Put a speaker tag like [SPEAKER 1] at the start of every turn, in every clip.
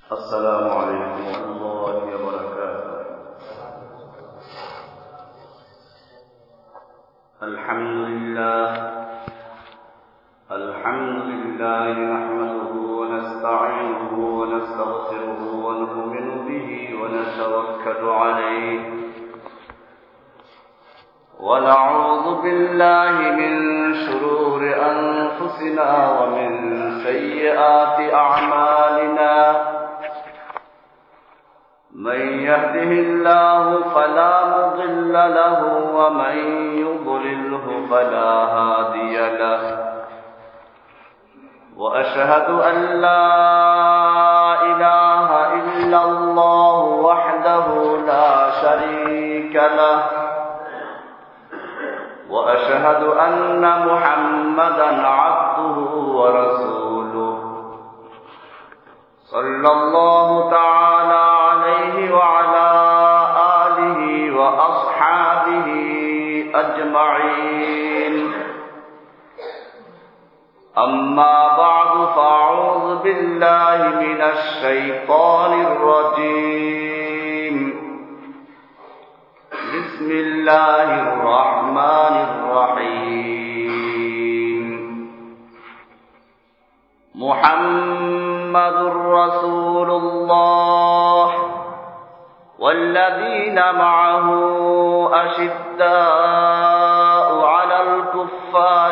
[SPEAKER 1] السلام عليكم ورحمة الله وبركاته. الحمد لله نحمده ونستعينه ونستغفره ونؤمن به ونتوكل عليه ونعوذ بالله من شرور أنفسنا ومن سيئات أعمالنا. من يهده الله فلا مضل له ومن يضلله فلا هادي له. وأشهد أن لا إله إلا الله وحده لا شريك له. وأشهد أن محمدا عبده ورسوله صلى الله تعالى عليه وعلى آله وأصحابه أجمعين. أما بعد فأعوذ بالله من الشيطان الرجيم. بسم الله الرحمن الرحيم. محمد رسول الله والذين معه أشداء على الكفار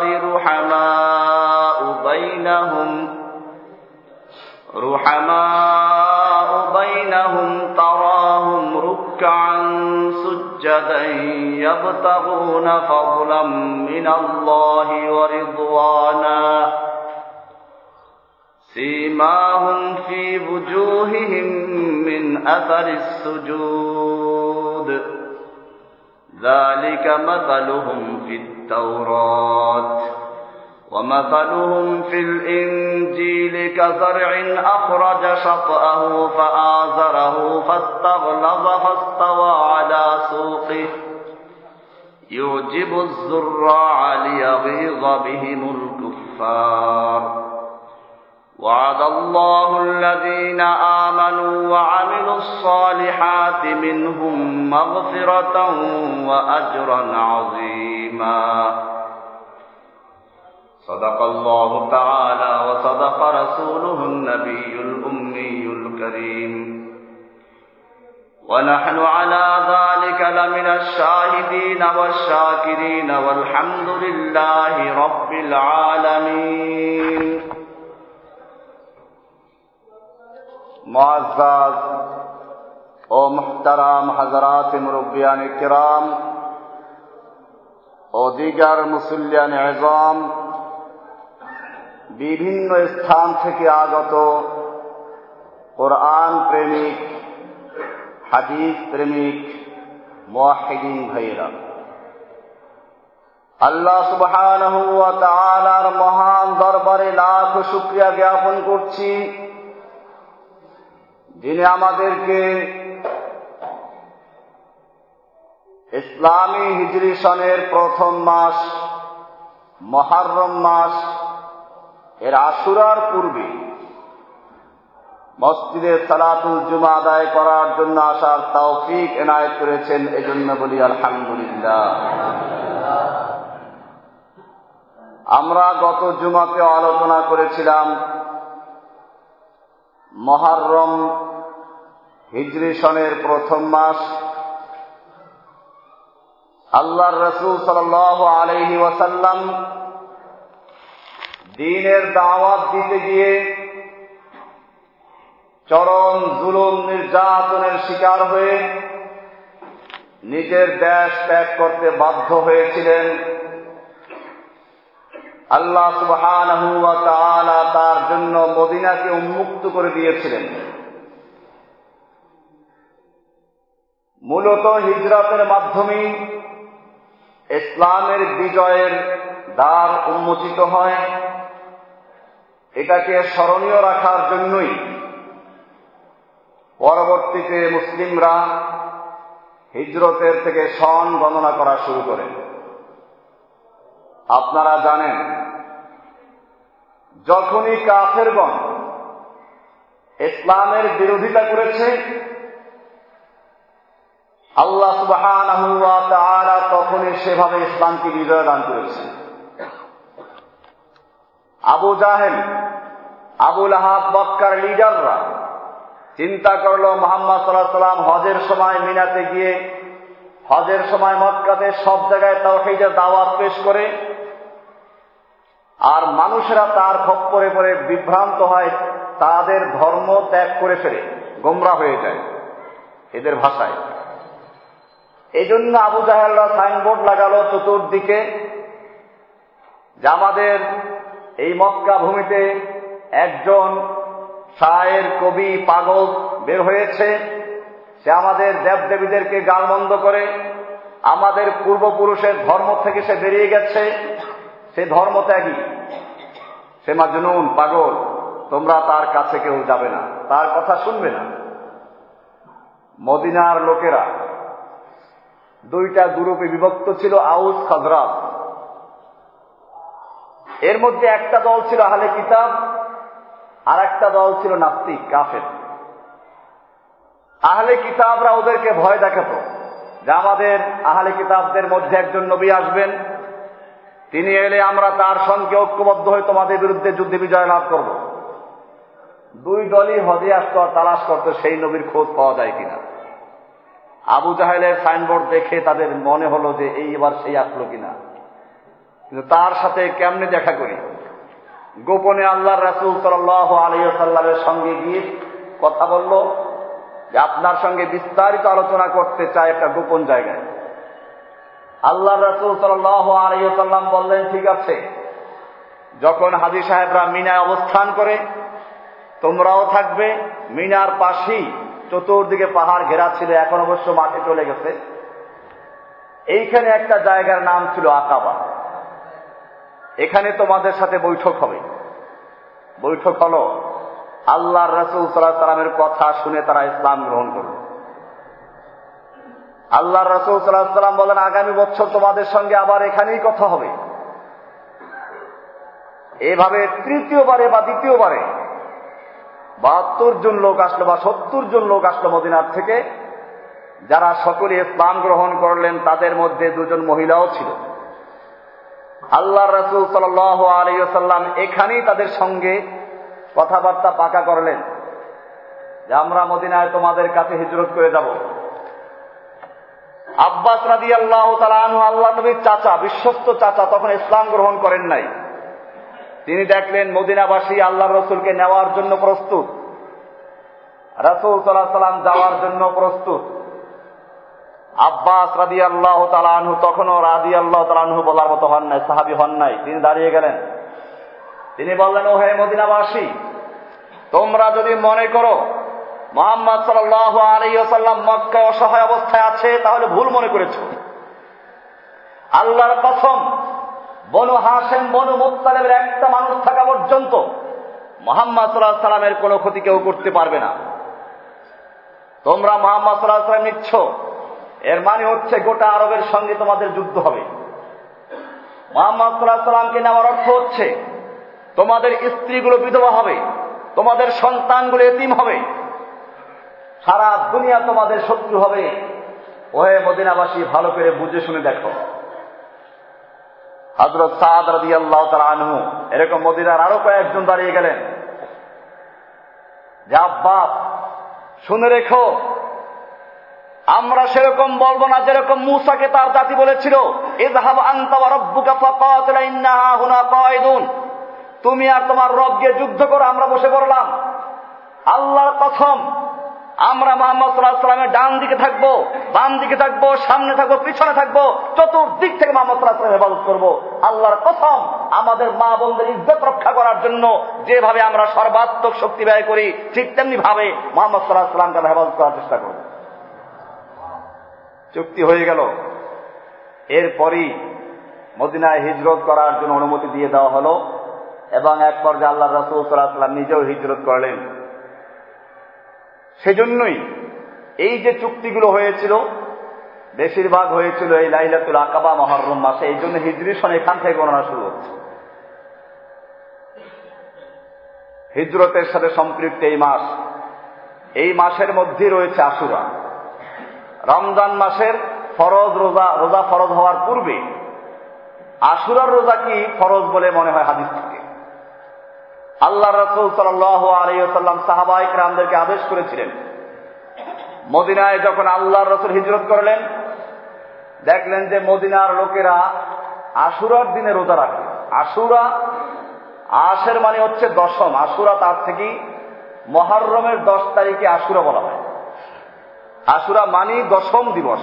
[SPEAKER 1] رحماء بينهم تراهم ركعا سجدا يبتغون فضلا من الله ورضوانا سيماهم في وجوههم من أثر السجود ذلك مثلهم في التوراة ومثلهم في الإنجيل كزرع أخرج شطأه فآزره فاستغلظ فاستوى على سوقه يعجب الزراع ليغيظ بهم الكفار. وعد الله الذين آمنوا وعملوا الصالحات منهم مغفرة وأجرا عظيما. صدق الله تعالى وصدق رسوله النبي الأمي الكريم. ونحن على ذلك لمن الشاهدين والشاكرين والحمد لله رب العالمين. معزز ও মুহতারাম হযরত মুরব্বিয়ান কিরাম ও দিগার মুসল্লিয়ান আযম, বিভিন্ন স্থান থেকে আগত কোরআন প্রেমিক, হাদিস প্রেমিক মুওয়াহ্হিদিন ভাইরা, আল্লাহ সুবহানাহু ওয়া তাআলার মহান দরবারে লাখ শুকরিয়া জ্ঞাপন করছি, যিনি আমাদেরকে ইসলামী হিজরি সনের প্রথম মাস মুহররম মাস এর আশুরার পূর্বে মসজিদে সালাতুল জুমা আদায় করার জন্য আসার তৌফিক এনায়েত করেছেন। এজন্য বলি আলহামদুলিল্লাহ। আমরা গত জুমাতে আলোচনা করেছিলাম মুহররম হিজরি সনের প্রথম মাস। আল্লাহর রাসূল সাল্লাল্লাহু আলাইহি ওয়াসাল্লাম দ্বীনের দাওয়াত দিতে গিয়ে চরম জুলুম নির্যাতনের শিকার হয়ে নিজের দেশ ত্যাগ করতে বাধ্য হয়েছিলেন। আল্লাহ সুবহানাহু ওয়া তাআলা তার জন্য মদিনাকে উন্মুক্ত করে দিয়েছিলেন। মূলত হিজরতের মাধ্যমে ইসলামের বিজয়ের দ্বার উন্মোচিত হয়। এটাকে স্মরণীয় রাখার জন্যই পরবর্তীতে মুসলিমরা হিজরতের থেকে সন গণনা করা শুরু করেন। আপনারা জানেন, যখনই কাফেরগণ ইসলামের বিরোধিতা করেছে, আল্লাহ সুবহানাহু ওয়া তাআলা তখনই সেভাবে ইসলামকে বিজয় দান করেছেন। আবু জাহেল, আবু লাহাব, মক্কার লিডাররা চিন্তা করলো মুহাম্মদ সাল্লাল্লাহু আলাইহি ওয়াসাল্লাম হজের সময় মিনাতে গিয়ে, হজের সময় মক্কাতে সব জায়গায় তাওহীদের দাওয়াত পেশ করে, আর মানুষেরা তার খপ্পরে পড়ে বিভ্রান্ত হয়, তাদের ধর্ম ত্যাগ করে ফেলে, গোমরাহ হয়ে যায় এদের ভাষায়। এই জন্য আবু জাহেলরা সাইনবোর্ড লাগালো চতুর্দিকে যে আমাদের এই মক্কা ভূমিতে একজন শায়ের, কবি, পাগল বের হয়েছে, সে আমাদের দেবদেবীদেরকে গালমন্দ করে, আমাদের পূর্বপুরুষের ধর্ম থেকে সে বেরিয়ে গেছে, সে ধর্মত্যাগী, সে মাজনুন, পাগল, তোমরা তার কাছে কেউ যাবে না, তার কথা শুনবে না। মদিনার লোকেরা দুইটা গ্রুপে বিভক্ত ছিল, আউস, খাজরাজ। এর মধ্যে একটা দল ছিল আহলে কিতাব, আর একটা দল ছিল নাস্তিক, কাফের। আহলে কিতাবরা ওদেরকে ভয় দেখাতো যে আমাদের আহলে কিতাবদের মধ্যে একজন নবী আসবেন, তিনি এলে আমরা তার সঙ্গে ঐক্যবদ্ধ হয়ে তোমাদের বিরুদ্ধে যুদ্ধে বিজয় লাভ করব। দুই দলই হজে আসতো আর তালাশ করতো সেই নবীর খোঁজ পাওয়া যায় কিনা। আবু জাহেলের সাইনবোর্ড দেখে তাদের মনে হলো যে এই এবার সেই আসলো কিনা, কিন্তু তার সাথে কেমনে দেখা করি। গোপনে আল্লাহর রাসূল সাল্লাল্লাহু আলাইহি ওয়াসাল্লামের সঙ্গে গিয়ে কথা বলল যে আপনার সঙ্গে বিস্তারিত আলোচনা করতে চাই একটা গোপন জায়গায়। আল্লাহর রাসূল সাল্লাল্লাহু আলাইহি ওয়াসাল্লাম বললেন, ঠিক আছে। যখন হাজী সাহেবরা মিনায় অবস্থান করে, তোমরাও থাকবে। মিনার পাশেই চতুর্দিকে পাহাড় ঘেরা ছিল, এখন অবশ্য মাঠে চলে গেছে। এইখানে একটা জায়গার নাম ছিল আকাবা, এখানে তোমাদের সাথে বৈঠক হবে। বৈঠক হলো, আল্লাহর রাসূল সাল্লাল্লাহু আলাইহি ওয়াসাল্লামের কথা শুনে তারা ইসলাম গ্রহণ করল। আল্লাহর রাসূল সাল্লাল্লাহু আলাইহি ওয়াসাল্লাম বলেন, আগামী বছর তোমাদের সঙ্গে আবার এখানেই কথা হবে। এভাবে তৃতীয়বারে বা দ্বিতীয়বারে 72 জন লোক আসলো বা 70 জন লোক আসলো মদিনার থেকে, যারা সকলে ইসলাম গ্রহণ করলেন। তাদের মধ্যে 2 জন মহিলাও ছিল। আল্লাহর রাসূল সাল্লাল্লাহু আলাইহি ওয়াসাল্লাম এখানেই তাদের সঙ্গে কথাবার্তা পাকা করলেন যে আমরা মদিনায় তোমাদের কাছে হিজরত করে যাব। আব্বাস রাদিয়াল্লাহু তাআলা আনহু, আল্লাহর নবীর চাচা, বিশ্বস্ত চাচা, তখন ইসলাম গ্রহণ করেন নাই। তিনি দেখলেন মদিনাবাসী আল্লাহর রাসূলকে নেওয়ার জন্য প্রস্তুত, রাসূল সাল্লাল্লাহু আলাইহি ওয়াসাল্লাম যাওয়ার জন্য প্রস্তুত। আব্বাস রাদিয়াল্লাহু তাআলা আনহু তখনও রাদিয়াল্লাহু তাআলা আনহু বলার মতো হন নাই, সাহাবী হন নাই। তিনি দাঁড়িয়ে গেলেন। তিনি বললেন, ও হে মদিনাবাসী, তোমরা যদি মনে করো মুহাম্মদ সাল্লাল্লাহু আলাইহি ওয়াসাল্লাম মক্কায় অসহায় অবস্থায় আছে, তাহলে ভুল মনে করেছো। আল্লাহর কসম, বনু হাশেম, বনু মুত্তালিবের একটা মানুষ থাকা পর্যন্ত মুহাম্মদ সাল্লাল্লাহু আলাইহি ওয়াসাল্লামের কোনো ক্ষতি কেউ করতে পারবে না। তোমরা মুহাম্মদ সাল্লাল্লাহু আলাইহি ওয়াসাল্লাম নিচ্ছ, এর মানে হচ্ছে গোটা আরবের সঙ্গে তোমাদের যুদ্ধ হবে। মুহাম্মদ সাল্লাল্লাহু আলাইহি ওয়াসাল্লামকে নেওয়ার অর্থ হচ্ছে তোমাদের স্ত্রীগুলো বিধবা হবে, তোমাদের সন্তানগুলো এতিম হবে, সারা দুনিয়া তোমাদের শত্রু হবে। ওহে মদিনাবাসী, ভালো করে বুঝে শুনে দেখো। হযরত সাদ রাদিয়াল্লাহু তাআলা আনহু, এরকম মদিনার আরো কয়েকজন দাঁড়িয়ে গেলেন যে আব্বাস, শুনে রেখো, আমরা সেরকম বলবো না যেরকম মূসাকে তার জাতি বলেছিল, ইযহাব আনতা ওয়া রাব্বুকা ফাকাতিলা ইন্না হুনা কায়িদুন। তুমি আর তোমার রব গিয়ে যুদ্ধ করো, আমরা বসে পড়লাম। আল্লাহর কসম, আমরা মুহাম্মদ সাল্লাল্লাহু আলাইহি ওয়াসাল্লামের ডান দিকে থাকবো, বাম দিকে থাকবো, সামনে থাকবো, পিছনে থাকবো, চতুর্দিক থেকে মুহাম্মদ সাল্লাল্লাহু আলাইহি ওয়াসাল্লামের ইবাদত করবো। আল্লাহর কসম, আমাদের মা বোনদের ইজ্জত রক্ষা করার জন্য যেভাবে আমরা সর্বাত্মক শক্তি ব্যয় করি, ঠিক তেমনি ভাবে মুহাম্মদ সাল্লাল্লাহু আলাইহি ওয়াসাল্লামকে আমরা ইবাদত করার চেষ্টা করব। চুক্তি হয়ে গেল। এরপরই মদিনায় হিজরত করার জন্য অনুমতি দিয়ে দেওয়া হলো এবং এক পর্যায়ে আল্লাহর রাসূল সাল্লাল্লাহু আলাইহি ওয়াসাল্লাম নিজেও হিজরত করলেন। সেজন্যই এই যে চুক্তিগুলো হয়েছিল, বেশিরভাগ হয়েছিল এই লাইলাতুল আকাবা মুহররম মাসে। এই জন্য হিজরি সন এখান থেকে গণনা শুরু হচ্ছে। হিজরতের সাথে সম্পৃক্ত এই মাস, এই মাসের মধ্যে রয়েছে আশুরা। রমজান মাসের ফরজ রোজা ফরজ হওয়ার পূর্বে আশুরার রোজা কি ফরজ বলে মনে হয় হাদিস থেকে। আল্লাহ রাসূল সাল্লাল্লাহু আলাইহি ওয়াসাল্লাম সাহাবায়ে কেরামদেরকে আদেশ করেছিলেন, মদিনায় যখন আল্লাহর রাসূল হিজরত করলেন, দেখলেন যে মদিনার লোকেরা আশুরার দিনে রোজা রাখে। আশুরা, আশের মানে হচ্ছে দশম, আশুরা তার থেকে মুহররমের 10 তারিখে আশুরা বলা হয়। আশুরা মানে দশম দিবস।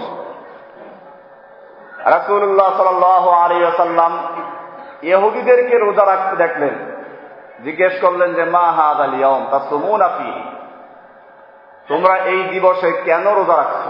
[SPEAKER 1] রাসূলুল্লাহ সাল্লাল্লাহু আলাইহি ওয়াসাল্লাম ইহুদিদেরকে রোজা রাখতে দেখলেন, জিজ্ঞেস করলেন যে মা হাযাল ইয়াউম তাসুমুনা ফীহি, তোমরা এই দিবসে কেন রোজা রাখছো?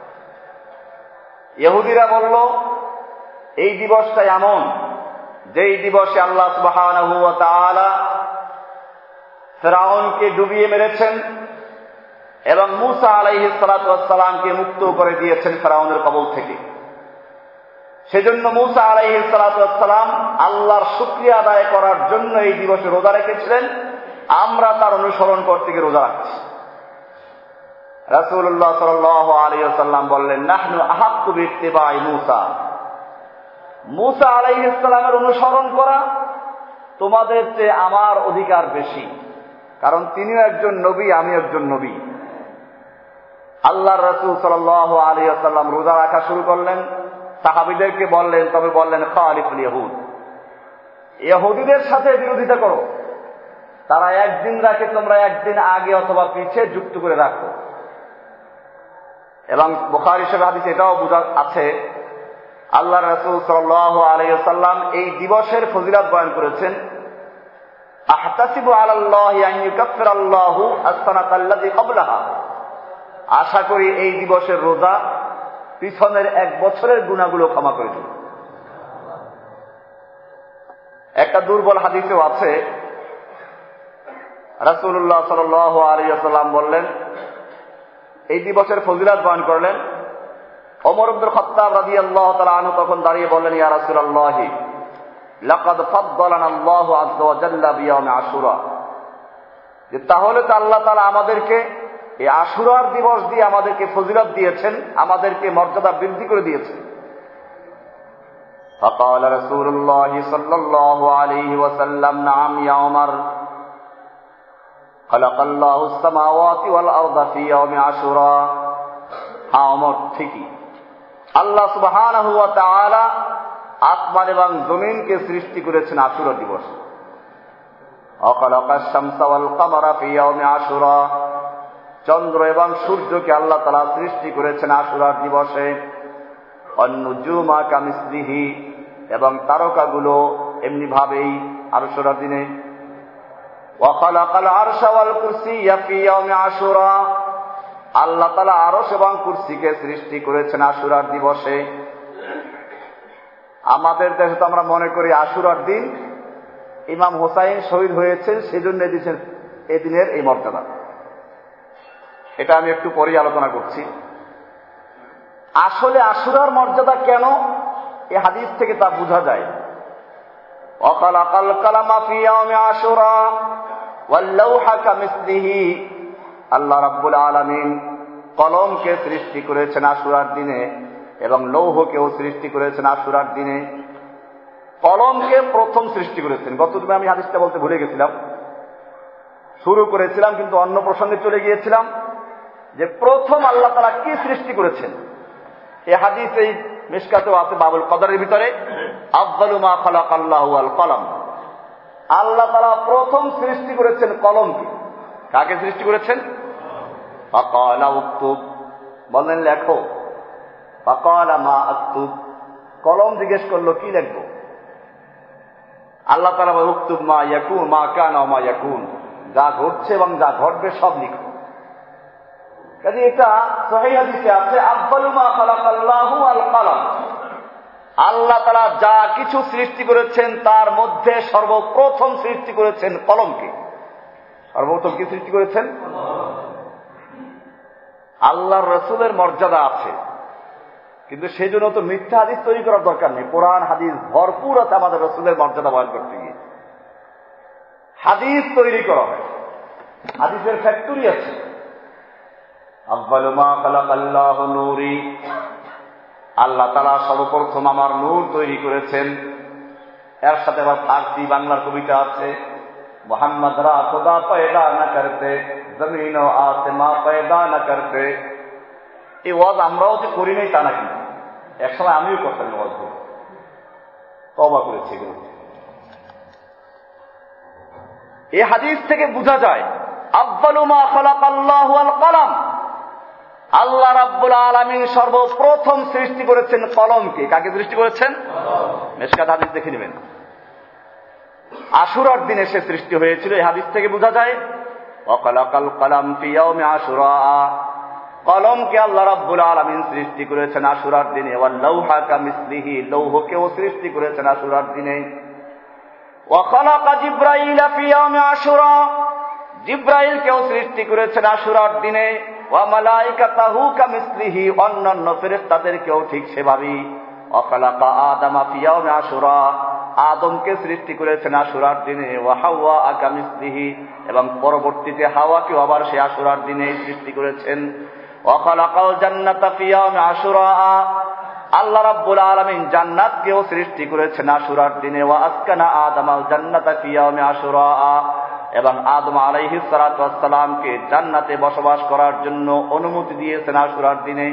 [SPEAKER 1] ইহুদিরা বলল, এই দিবসটা এমন যেই দিবসে আল্লাহ সুবহানাহু ওয়া তাআলা ফিরআউনকে ডুবিয়ে মেরেছেন এবং মূসা আলাইহিস সালাতু ওয়াস সালামকে মুক্ত করে দিয়েছেন ফিরআউনের কবল থেকে। সেজন্য মূসা আলাইহিস সালাতু ওয়াস সালাম আল্লাহর শুকরিয়া আদায় করার জন্য এই দিবসে রোজা রেখেছিলেন। আমরা তার অনুসরণ করতে গিয়ে রোজা রাখছি। রাসূলুল্লাহ সাল্লাল্লাহু আলাইহি ওয়াসাল্লাম বললেন, নাহনু আহাক্কু বিইত্তিবাই মূসা, মূসা আলাইহিস সালামের অনুসরণ করা তোমাদের চেয়ে আমার অধিকার বেশি, কারণ তিনিও একজন নবী, আমি একজন নবী। আল্লাহর রাসূল সাল্লাল্লাহু আলাইহি ওয়াসাল্লাম রোজা রাখা শুরু করলেন, সাহাবীদেরকে বললেন, তবে বললেন খালিফুল ইহুদ, ইহুদিদের সাথে বিরোধিতা করো, তারা একদিন রাখে, তোমরা একদিন আগে অথবা পিছে যুক্ত করে রাখো। এবং বুখারী শরীফের হাদিসে এটাও বোঝা আছে, আল্লাহ রাসূল সাল্লাল্লাহু আলাইহি ওয়াসাল্লাম এই দিবসের ফজিলত বয়ান করেছেন, আহতাসিবু আলাল্লাহি আন ইউকাফফিরাল্লাহু আস-সানাতাল্লাযী ক্বাবলাহা, আশা করি এই দিবসের রোজা পিছনের 1 বছরের গুনাহগুলো ক্ষমা করে দেবে। একটা দুর্বল হাদিসেও আছে, রাসূলুল্লাহ সাল্লাল্লাহু আলাইহি ওয়াসাল্লাম বললেন, এই দিবসের ফজিলত বয়ান করলেন, ওমর ইবনে খাত্তাব রাদিয়াল্লাহু তাআলা আনহু তখন দাঁড়িয়ে বললেন, ইয়া রাসূলুল্লাহ, লাকাদ ফাদ্দালানা আল্লাহু আযজা ওয়া জাল্লা বিয়াউমি আশুরা, যে তাহলে তো আল্লাহ তাআলা আমাদেরকে এই আশুরার দিবস দিয়ে আমাদেরকে ফজিলত দিয়েছেন, আমাদেরকে মর্যাদা বৃদ্ধি করে দিয়েছেন। فقال رسول الله صلى الله عليه وسلم نعم يا عمر خلق الله السماوات والارض في يوم عاشوراء, হ্যাঁ ওমর, ঠিকই, আল্লাহ সুবহানাহু ওয়া তাআলা আসমান এবং জমিনকে সৃষ্টি করেছেন আশুরা দিবস। وخلق الشمس والقمر في يوم عاشوراء, চন্দ্র এবং সূর্যকে আল্লাহ তাআলা সৃষ্টি করেছেন আশুরার দিবসে। অন্নুজুমা কামিসলিহি, এবং তারকাগুলো এমনি ভাবেই আশুরার দিনে। ওয়া খালাকাল আরশা ওয়াল কুরসিয়্যা ফি ইয়াউমি আশুরা, আল্লাহ তাআলা আরশ এবং কুরসিকে সৃষ্টি করেছেন আশুরার দিবসে। আমাদের দেশে তো আমরা মনে করি আশুরার দিন ইমাম হোসাইন শহীদ হয়েছেন, সেজন্য এই দিনের এই মর্যাদা। এটা আমি একটু পরেই আলোচনা করছি। আসলে আশুরার মর্যাদা কেন, এই হাদিস থেকে তা বোঝা যায়। ওয়াখালাকাল কালামা ফি ইয়াউমি আশুরা ওয়াল লাওহা কামিসলিহি, আল্লাহ রাব্বুল আলামিন কলমকে সৃষ্টি করেছেন আশুরার দিনে এবং লৌহকেও সৃষ্টি করেছেন আশুরার দিনে। কলমকে প্রথম সৃষ্টি করেছেন। গতদিন আমি হাদিসটা বলতে ভুলে গেছিলাম, শুরু করেছিলাম কিন্তু অন্য প্রসঙ্গে চলে গিয়েছিলাম, যে প্রথম আল্লাহ তাআলা কি সৃষ্টি করেছেন। এই হাদিস এই মিশকাতেও আছে, বাবুল কদরের ভিতরে, আফদালু মা খালাকাল্লাহু আল কলম, আল্লাহ তাআলা প্রথম সৃষ্টি করেছেন কলমকে। কাকে সৃষ্টি করেছেন? ফাকালা উকতুব, বললেন লেখো। ফাকালা মা আকতুব, কলম জিজ্ঞেস করলো কি লিখবো। আল্লাহ তাআলা বলেন উকতুব মা ইয়াকুন মা কানা ওয়া মা ইয়াকুন, যা ঘটছে এবং যা ঘটবে সব লিখো। কাজে এটা সহিহ হাদিসে আছে, আফদালু মা খালাকাল্লাহু আল কলম, আল্লাহ তাআলা যা কিছু সৃষ্টি করেছেন তার মধ্যে সর্বপ্রথম সৃষ্টি করেছেন কলমকে। সর্বপ্রথম কি সৃষ্টি করেছেন? আল্লাহর রাসূলের মর্যাদা আছে, কিন্তু সেই জন্য তো মিথ্যা হাদিস তৈরি করার দরকার নেই। কোরআন হাদিস ভরপুর আছে আমাদের রাসূলের মর্যাদা বয়ান করতে গিয়ে। হাদিস তৈরি করা হয়, হাদিসের ফ্যাক্টরি আছে। আউয়ালু মা খালাকাল্লাহু নূরি, আল্লাহ তাআলা সর্বপ্রথম আমার নূর তৈরি করেছেন। এর সাথে আবার ফার্সি বাংলার কবিতা আছে, মোহাম্মদ রা খুদা পয়দা না করতে, জমিন ও আসমান পয়দা না করতে। এই ওয়াজ আমরাও যে করি নাই তা নাকি, একসময় আমিও করতাম ওয়াজ করি, তওবা করেছি। এই হাদিস থেকে বোঝা যায় আউয়ালু মা খালাকাল্লাহু আল কলম, আল্লাহ রাব্বুল আলামিন সর্বপ্রথম সৃষ্টি করেছেন কলমকে। কাকে সৃষ্টি করেছেন? মিশকাত হাদিস দেখে নেবেন। আশুরার দিনে সে সৃষ্টি হয়েছিল, এই হাদিস থেকে বোঝা যায়। ওয়া খালাকাল কলম ফি ইয়াউমি আশুরা, কলমকে আল্লাহ রাব্বুল আলামিন সৃষ্টি করেছেন আশুরার দিনে। ওয়াল লাউহা কামিসলিহি, লৌহকেও সৃষ্টি করেছেন আশুরার দিনে। ওয়া খালাকা জিবরাইল ফি ইয়াউমি আশুরা, জিবরাইলকেও সৃষ্টি করেছেন আশুরার দিনে। ওয়া মালাইকাতাহু কামিসলিহি, অন্যান্য ফেরেশতাদেরকেও ঠিক সেভাবেই। ওয়া খালাকা আদামা ফি ইয়াউমি আশুরা, আদমকে সৃষ্টি করেছেন আশুরার দিনে। ওয়া হাওয়া কামিসলিহি, এবং পরবর্তীতে হাওয়াকেও আবার সে আশুরার দিনে সৃষ্টি করেছেন। ওয়া খালাকাল জান্নাতা ফি ইয়াউমি আশুরা, আল্লাহ রাব্বুল আলামিন জান্নাতকেও সৃষ্টি করেছেন আশুরার দিনে। ওয়া আসকানা আদামাল জান্নাতা ফি ইয়াউমি আশুরা, এবং আদম আলাইহিস সালাতু ওয়াস সালামকে জান্নাতে বসবাস করার জন্য অনুমতি দিয়েছেন আশুরার দিনে।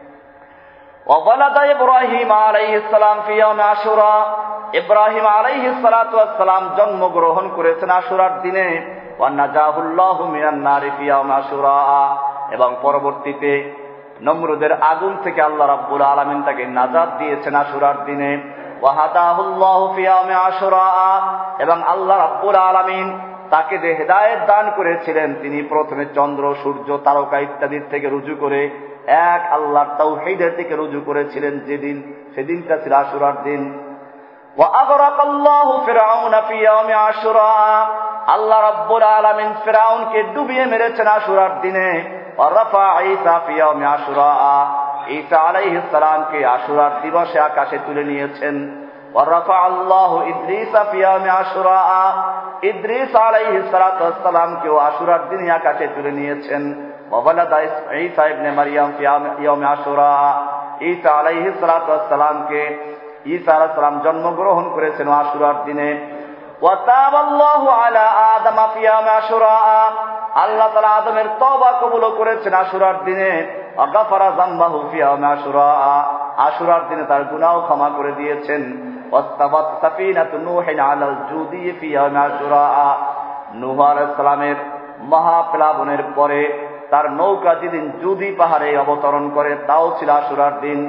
[SPEAKER 1] ওয়া ওয়ালাদা ইব্রাহিম আলাইহিস সালাম ফি ইয়াউমি আশুরা, ইব্রাহিম আলাইহিস সালাতু ওয়াস সালাম জন্মগ্রহণ করেছেন আশুরার দিনে। ওয়া নাজাহুল্লাহু মিনান নারি ফি ইয়াউমি আশুরা, এবং পরবর্তীতে নমরুদের আগুন থেকে আল্লাহ রাব্বুল আলামিন তাকে নাজাত দিয়েছেন আশুরার দিনে। ওয়া হাদাহুল্লাহু ফি ইয়াউমি আশুরা, এবং আল্লাহ রাব্বুল আলামিন তাকে যে হেদায়েত দান করেছিলেন, তিনি প্রথমে চন্দ্র, সূর্য, তারকা ইত্যাদির থেকে রুজু করে এক আল্লাহর তাওহীদের থেকে রুজু করেছিলেন যেদিন, সেদিনটা ছিল আশুরার দিন। ওয়া আগরাকাল্লাহু ফিরআউনা ফি ইয়াউমি আশুরা, আল্লাহ রাব্বুল আলামিন ফিরআউনকে ডুবিয়ে মেরেছেন আশুরার দিনে। ওয়া রাফা ঈসা ফি ইয়াউমি আশুরা, ঈসা আলাইহিস সালামকে আশুরার দিবসে আকাশে তুলে নিয়েছেন। ওয়া রাফা আল্লাহু ইদ্রিসা ফি ইয়াউমি আশুরা, ইদ্রিস আলাইহিস সালাতু ওয়াস সালামকেও আশুরার দিনে আকাশে তুলে নিয়েছেন। ওয়া ওয়ালাদা ঈসা ইবনে মারইয়াম ফি ইয়াউমি আশুরা, ঈসা আলাইহিস সালাতু ওয়াস সালামকে ঈসা আলাইহিস সালাম জন্মগ্রহণ করেছেন আশুরার দিনে। ওয়া তাবাল্লাহু আলা আদামা ফি ইয়াউমি আশুরা, আল্লাহ তাআলা আদমের তওবা কবুল করেছেন আশুরার দিনে। ওয়া গাফারা যামবাহু ফি ইয়াউমি আশুরা, আশুরার দিনে তার গুনাহ ক্ষমা করে দিয়েছেন। ওয়াস্তাফাত সাফিনাতু নূহিন আলাল জুদি ফি ইয়াউমি আশুরা, নূহ আলাইহিস সালামের মহাপ্লাবনের পরে তার নৌকা যেদিন জুদি পাহাড়ে অবতরণ করে, তাও ছিল আশুরার দিন।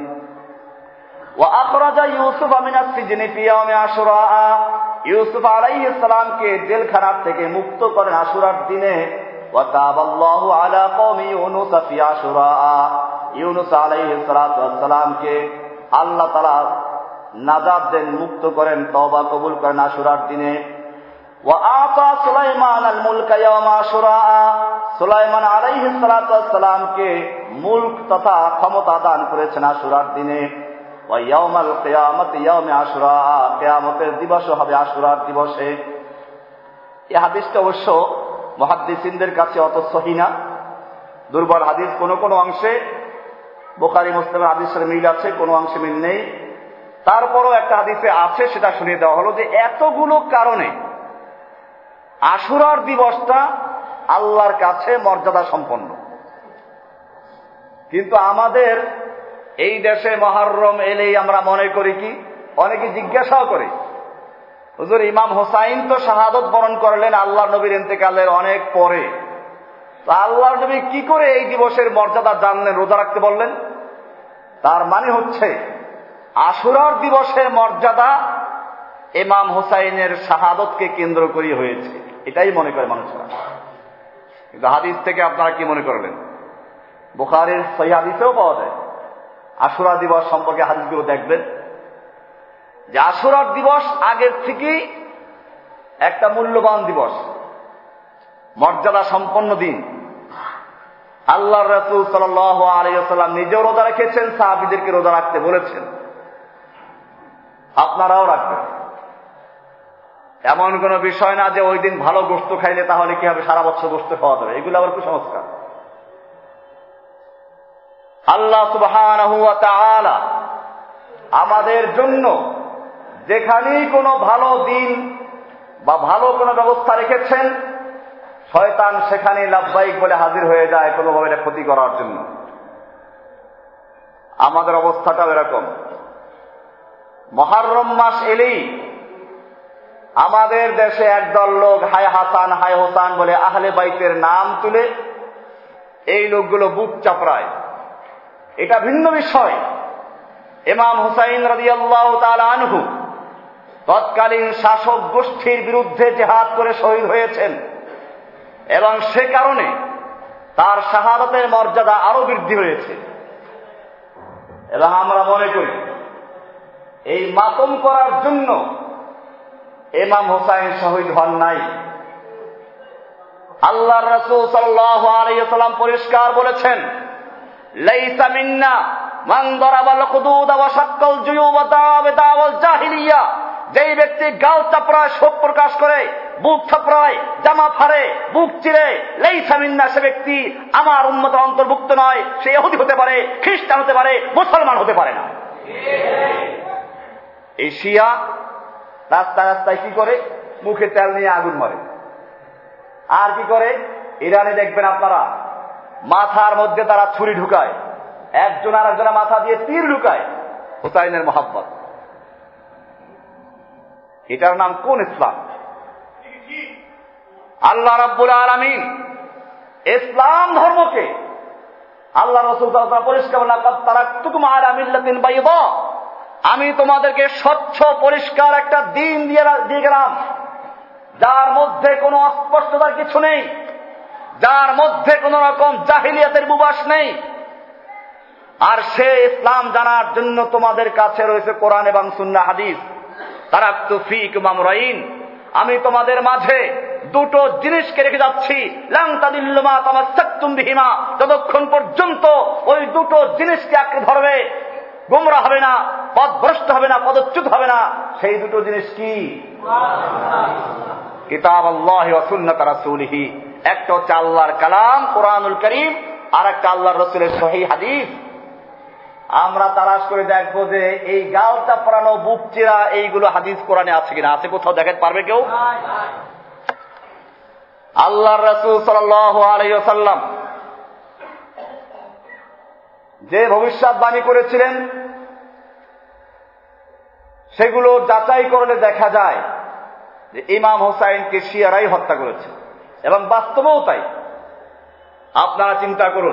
[SPEAKER 1] ওয়া আখরাজা ইউসুফ মিনাস সিজনি ফি ইয়াউমি আশুরা, ইউসুফ আলাইহিস সালামকে জেলখানা থেকে মুক্ত করেন আশুরার দিনে। ওয়া তাবাল্লাহু আলা কওমি ইউনুস ফি আশুরা, ইউনুস আলাইহিস সালাতু ওয়াস সালামকে আল্লাহ তাআলা নাজাত দেন, মুক্ত করেন, তওবা কবুল করেন আশুরার দিনে। ওয়া আতা সুলাইমান আল মুলকা ইয়াউমা আশুরা, সুলাইমান আলাইহিস সালাতু ওয়াস সালামকে মুলক তথা ক্ষমতা দান করেছেন আশুরার দিনে। ওয়া ইয়াউমাল কিয়ামতি ইয়াউমি আশুরা, কিয়ামতের দিবস হবে আশুরার দিবসে। এই হাদিসটা অবশ্য মুহাদ্দিসিনদের কাছে অত সহিহ না, দুর্বল হাদিস। কোন কোন অংশে বুখারী মুসলিমের হাদিসের মিল আছে, কোন অংশে মিল নেই। তারপরও একটা হাদিসে আছে, সেটা শুনিয়ে দেওয়া হলো যে এতগুলো কারণে আশুরার দিবসটা আল্লাহর কাছে মর্যাদা সম্পন্ন। কিন্তু আমাদের এই দেশে মুহররম এলেই আমরা মনে করি কি, অনেকে জিজ্ঞাসাও করে, হুজুর ইমাম হোসাইন তো শাহাদত বরণ করলেন আল্লাহর নবীর ইন্তেকালের অনেক পরে, তো আল্লাহর নবী কি করে এই দিবসের মর্যাদা জানলেন, রোজা রাখতে বললেন? তার মানে হচ্ছে আশুরার দিবসের মর্যাদা ইমাম হোসাইনের শাহাদতকে কেন্দ্র করে হয়েছে, এটাই মনে করে মানুষরা। কিন্তু হাদিস থেকে আপনারা কি মনে করলেন? বুখারীর সহিহ হাদিসেও পাওয়া যায়। আশুরা দিবস সম্পর্কে হাদিসগুলো দেখবেন যে আশুরার দিবস আগের থেকেই একটা মূল্যবান দিবস, মর্যাদা সম্পন্ন দিন। আল্লাহর রাসূল সাল্লাল্লাহু আলাইহি ওয়াসাল্লাম নিজেও রোজা রেখেছেন, সাহাবীদেরকে রোজা রাখতে বলেছেন, আপনারাও রাখবেন। এমন কোন বিষয় না যে ওই দিন ভালো গোশত খাইলে তাহলে কি হবে, সারা বছর গোশত খাওয়া যাবে, এগুলো আবার কুসংস্কার। আল্লাহ সুবহানাহু ওয়া তাআলা আমাদের জন্য যেখানেই কোনো ভালো দিন বা ভালো কোনো ব্যবস্থা রেখেছেন, শয়তান সেখানে লাব্বাইক বলে হাজির হয়ে যায় কোনোভাবে এটা ক্ষতি করার জন্য। আমাদের অবস্থাটাও এরকম। মুহররম মাস এলেই আমাদের দেশে একদল লোক হায় হাসান হায় হোসান বলে আহলে বাইতের নাম তুলে এই লোকগুলো বুক চাপড়ায়। এটা ভিন্ন বিষয়। ইমাম হুসাইন রাদিয়াল্লাহু তাআলা আনহু তৎকালীন শাসক গোষ্ঠীর বিরুদ্ধে জিহাদ করে শহীদ হয়েছেন এবং সে কারণে তার শাহাদাতের মর্যাদা আরো বৃদ্ধি হয়েছে। এবং আমরা মনে করি এই মাতম করার জন্য ইমাম হুসাইন শহীদ হন নাই। আল্লাহর রাসূল সাল্লাল্লাহু আলাইহি ওয়াসাল্লাম পরিষ্কার বলেছেন, লাইসা মিন্না মান দারাবাল হুদুদ ওয়া শাক্কাল জুয়ুব ওয়া দাওয়াল জাহিলিয়া। যেই ব্যক্তি গাল চাপড়ায়, শোক প্রকাশ করে, বুক চাপড়ায়, জামা ফাড়ে, বুক চিরে, লাইসা মিন্না, সে ব্যক্তি আমার উম্মতের অন্তর্ভুক্ত নয়। সে ইহুদি হতে পারে, খ্রিস্টান হতে পারে, মুসলমান হতে পারে না। এই শিয়া রাস্তায় রাস্তায় কি করে, মুখে তেল নিয়ে আগুন মারে। আর কি করে, ইরানে দেখবেন আপনারা মাথার মধ্যে তারা ছুরি ঢুকায়, একজন আর একজনের মাথা দিয়ে তীর ঢুকায় হুসাইনের মহব্বত। এটার নাম কোন ইসলাম? আল্লাহ রাব্বুল আলামিন ইসলাম ধর্মকে, আল্লাহ রাসূল সাল্লাল্লাহু আলাইহি ওয়াসাল্লাম পরিষ্কার বলেন, লাকাদ তারাকতুকুম আলা মিল্লাতিন বাইদা, আমি তোমাদেরকে স্বচ্ছ পরিষ্কার একটা দিন দিয়ে গেলাম, যার মধ্যে কোনো অস্পষ্টতার কিছু নেই, যার মধ্যে কোন রকম জাহিলিয়াতের বুবাস নেই। আর সে ইসলাম জানার জন্য তোমাদের কাছে রয়েছে কোরআন এবং সুন্নাহ হাদিস। তারাকতু ফীকুম আমরাইন, আমি তোমাদের মাঝে দুটো জিনিসকে রেখে যাচ্ছি, লাং তাদিল্লু মা তামাসসাকতুম বিহিমা, যতক্ষণ পর্যন্ত ওই দুটো জিনিসকে আঁকড়ে ধরবে গোমরা হবে না, পথভ্রষ্ট হবে না, পদচ্যুত হবে না। সেই দুটো জিনিস কি? কিতাব আল্লাহ ওয়া সুন্নাত রাসূলিহি। একটা হচ্ছে আল্লাহর কালাম কোরআনুল কারীম, আর একটা আল্লাহর রাসূলের সহিহ হাদিস। আমরা তালাশ করে দেখবো যে এই গাল চাপড়ানো, বুক চিরা, এইগুলো হাদিস কোরআনে আছে কিনা। আছে কোথাও দেখাতে পারবে কেউ? আল্লাহর রাসূল সাল্লাল্লাহু আলাইহি ওয়াসাল্লাম যে ভবিষ্যৎবাণী করেছিলেন সেগুলো যাচাই করলে দেখা যায় যে ইমাম হুসাইনকে শিয়ারাই হত্যা করেছে, এবং বাস্তবেও তাই। আপনারা চিন্তা করুন,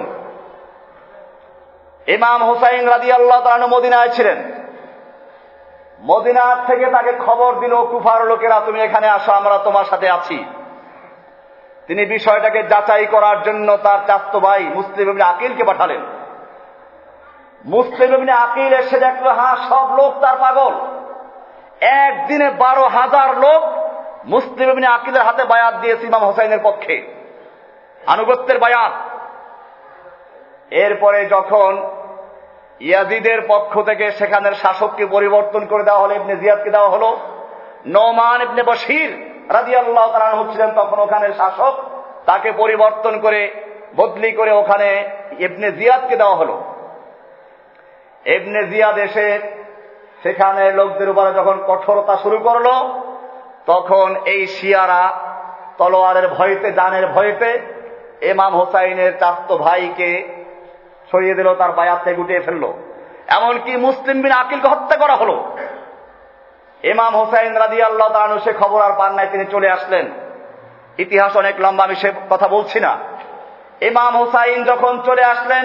[SPEAKER 1] ইমাম হুসাইন রাদিয়াল্লাহু তাআলা আনহু মদিনায় ছিলেন। মদিনা থেকে তাকে খবর দিল কুফার লোকেরা, তুমি এখানে আসো, আমরা তোমার সাথে আছি। তিনি বিষয়টাকে যাচাই করার জন্য তার চাচাতো ভাই মুসলিম ইবনে আকিলকে পাঠালেন। মুসলিম ইবনে আকিল এসে দেখলো, হ্যাঁ, সব লোক তার পাগল। একদিনে 12,000 লোক মুসলিম ইবনে আকিলের হাতে বায়াত দিয়েছে ইমাম হুসাইনের পক্ষে, আনুগত্যের বায়াত। এরপরে যখন ইয়াজিদের পক্ষ থেকে সেখানের শাসককে পরিবর্তন করে দেওয়া হলো, ইবনে জিয়াদকে দেওয়া হলো, নোমান ইবনে বশির রাদিয়াল্লাহু তাআলা আনহু ছিলেন তখন ওখানের শাসক, তাকে পরিবর্তন করে বদলি করে ওখানে ইবনে জিয়াদকে দেওয়া হলো। ইবনে জিয়াদ এসে সেখানে লোকদের উপরে যখন কঠোরতা শুরু করলো, তখন এই শিয়ারা তলোয়ারের ভয়তে, জানের ভয়তে ইমাম হুসাইনের চাচাতো ভাইকে সরিয়ে দিল, তার বায়াত থেকে গুটিয়ে ফেললো। এমনকি মুসলিম বিন আকিলকে হত্যা করা হলো। ইমাম হুসাইন রাদিয়াল্লাহু তাআলা আনহু সে খবর আর পান নাই, তিনি চলে আসলেন। ইতিহাস অনেক লম্বা, আমি সে কথা বলছি না। ইমাম হুসাইন যখন চলে আসলেন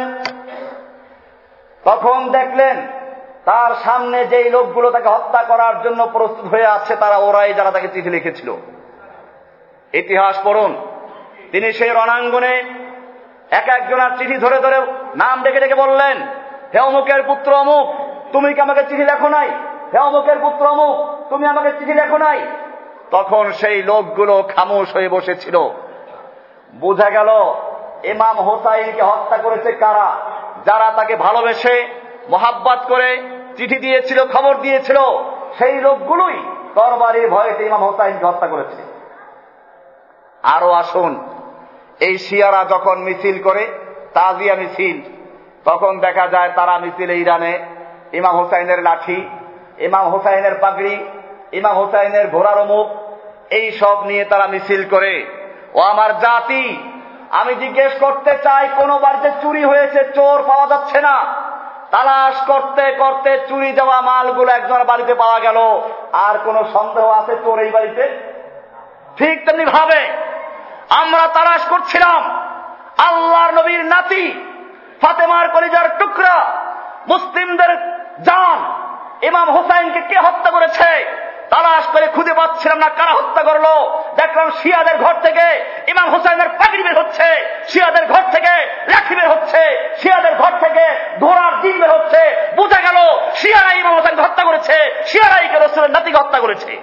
[SPEAKER 1] তখন দেখলেন তার সামনে যেই লোকগুলো তাকে হত্যা করার জন্য প্রস্তুত হয়ে আছে, তারা ওরাই যারা তাকে চিঠি লিখেছিল। ইতিহাস পড়ুন। তিনি সেই রণাঙ্গনে এক একজনের চিঠি ধরে ধরে নাম ডেকে ডেকে বললেন, হে অমুকের পুত্র অমুক, তুমি কি আমাকে চিঠি লেখো নাই? হে অমুকের পুত্র অমুক, তুমি আমাকে চিঠি লেখো নাই? তখন সেই লোকগুলো খামোশ হয়ে বসেছিল। বোঝা গেল ইমাম হুসাইনকে হত্যা করেছে কারা? যারা তাকে ভালোবেসে মহাব্বত করে চিঠি দিয়েছিল, খবর দিয়েছিল, সেই লোকগুলোই তরবারির ভয়েতে ইমাম হোসাইনকে হত্যা করেছে। আরো আসুন, এই শিয়ারা যখন মিছিল করে তাজিয়া মিছিল, তখন দেখা যায় তারা মিছিলে ইরানে ইমাম হোসাইনের লাঠি, ইমাম হোসাইনের পাগড়ি, ইমাম হোসাইনের ঘোড়ার মুখ, এই সব নিয়ে তারা মিছিল করে। ও আমার জাতি, আমি জিজ্ঞেস করতে চাই, কোন বাড়িতে চুরি হয়েছে, চোর পাওয়া যাচ্ছে না, তালাশ করতে করতে চুরি যাওয়া মালগুলো একজনের বাড়িতে পাওয়া গেল, আর কোন সন্দেহ আছে চোর এই বাড়িতে? ঠিক তেমনি ভাবে আমরা তালাশ করছিলাম আল্লাহর নবীর নাতি ফাতেমার কলিজার টুকরা মুসলিমদের জান ইমাম হোসাইনকে কে হত্যা করেছে। তালাশ করে খুঁজে পাচ্ছিলাম না কারা হত্যা করলো। দেখলাম শিয়াদের ঘর থেকে ইমাম হোসাইনের পাগড়ি বের হচ্ছে, শিয়াদের ঘর থেকে লাঠি বের হচ্ছে, শিয়াদের ঘর থেকে ঘোড়ার ডিম বের হচ্ছে। বোঝা গেল শিয়ারাই ইমাম হোসাইনকে হত্যা করেছে, শিয়ারাই রাসূলের নাতিকে হত্যা করেছে।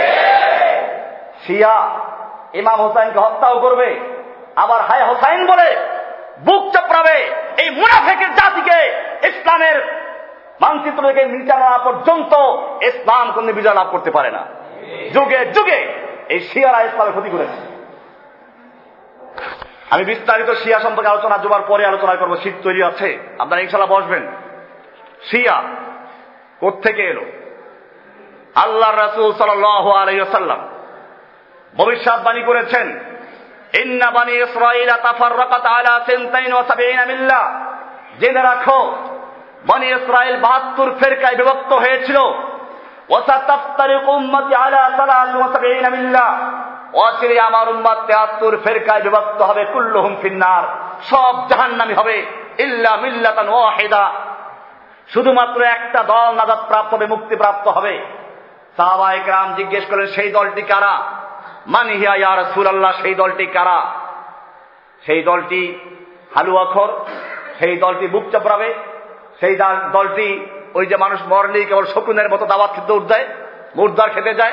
[SPEAKER 1] শিয়া ইমাম হোসাইনকে হত্যাও করবে, আবার হায় হোসাইন বলে বুক চাপড়াবে। এই মুনাফিকের জাতিকে ইসলামের মানচিত্র থেকে নিচে পর্যন্ত ইসলাম কোন বিজয় লাভ করতে পারে না। যুগে যুগে এই শিয়ারা ইসলামের ক্ষতি করেছে। আমি বিস্তারিত শিয়া সম্পর্কে আলোচনা জুমার পরে আলোচনা করবো, শীত তৈরি আছে, আপনারা ইনশাআল্লাহ বসবেন। শিয়া কোত্থেকে এলো? আল্লাহর রাসূল সাল্লাল্লাহু আলাইহি ওয়াসাল্লাম ভবিষ্যৎবাণী করেছেন, ইন্না বানি ইসরাঈল তাফাররাকাত আলা 72 মিল্লাহ। জেনে রাখো, বনি ইসরাইল 72 ফিরকায় বিভক্ত হয়েছিল। ওয়াসাতাফতারিকু উম্মতি আলা 73 মিল্লাহ। অচিরে আমার উম্মত 73 ফিরকায় বিভক্ত হবে, কুল্লুহুম ফিন্নার, সব জাহান্নামী হবে, ইল্লা মিল্লাতান ওয়াহিদা, শুধুমাত্র একটা দল নাজাত প্রাপ্ত হবে, মুক্তি প্রাপ্ত হবে। সাহাবায়ে কেরাম জিজ্ঞেস করলেন, সেই দলটি কারা? মান হিয়া ইয়া রাসূলুল্লাহ, সেই দলটি কারা? সেই দলটি হালুয়াখোর, সেই দলটি বুক চাপড়াবে, সেই দলটি ওই যে মানুষ মরলেই কেবল শকুনের মতো দাওয়াত খেতে দৌড় দেয়, মুর্দার খেতে যায়।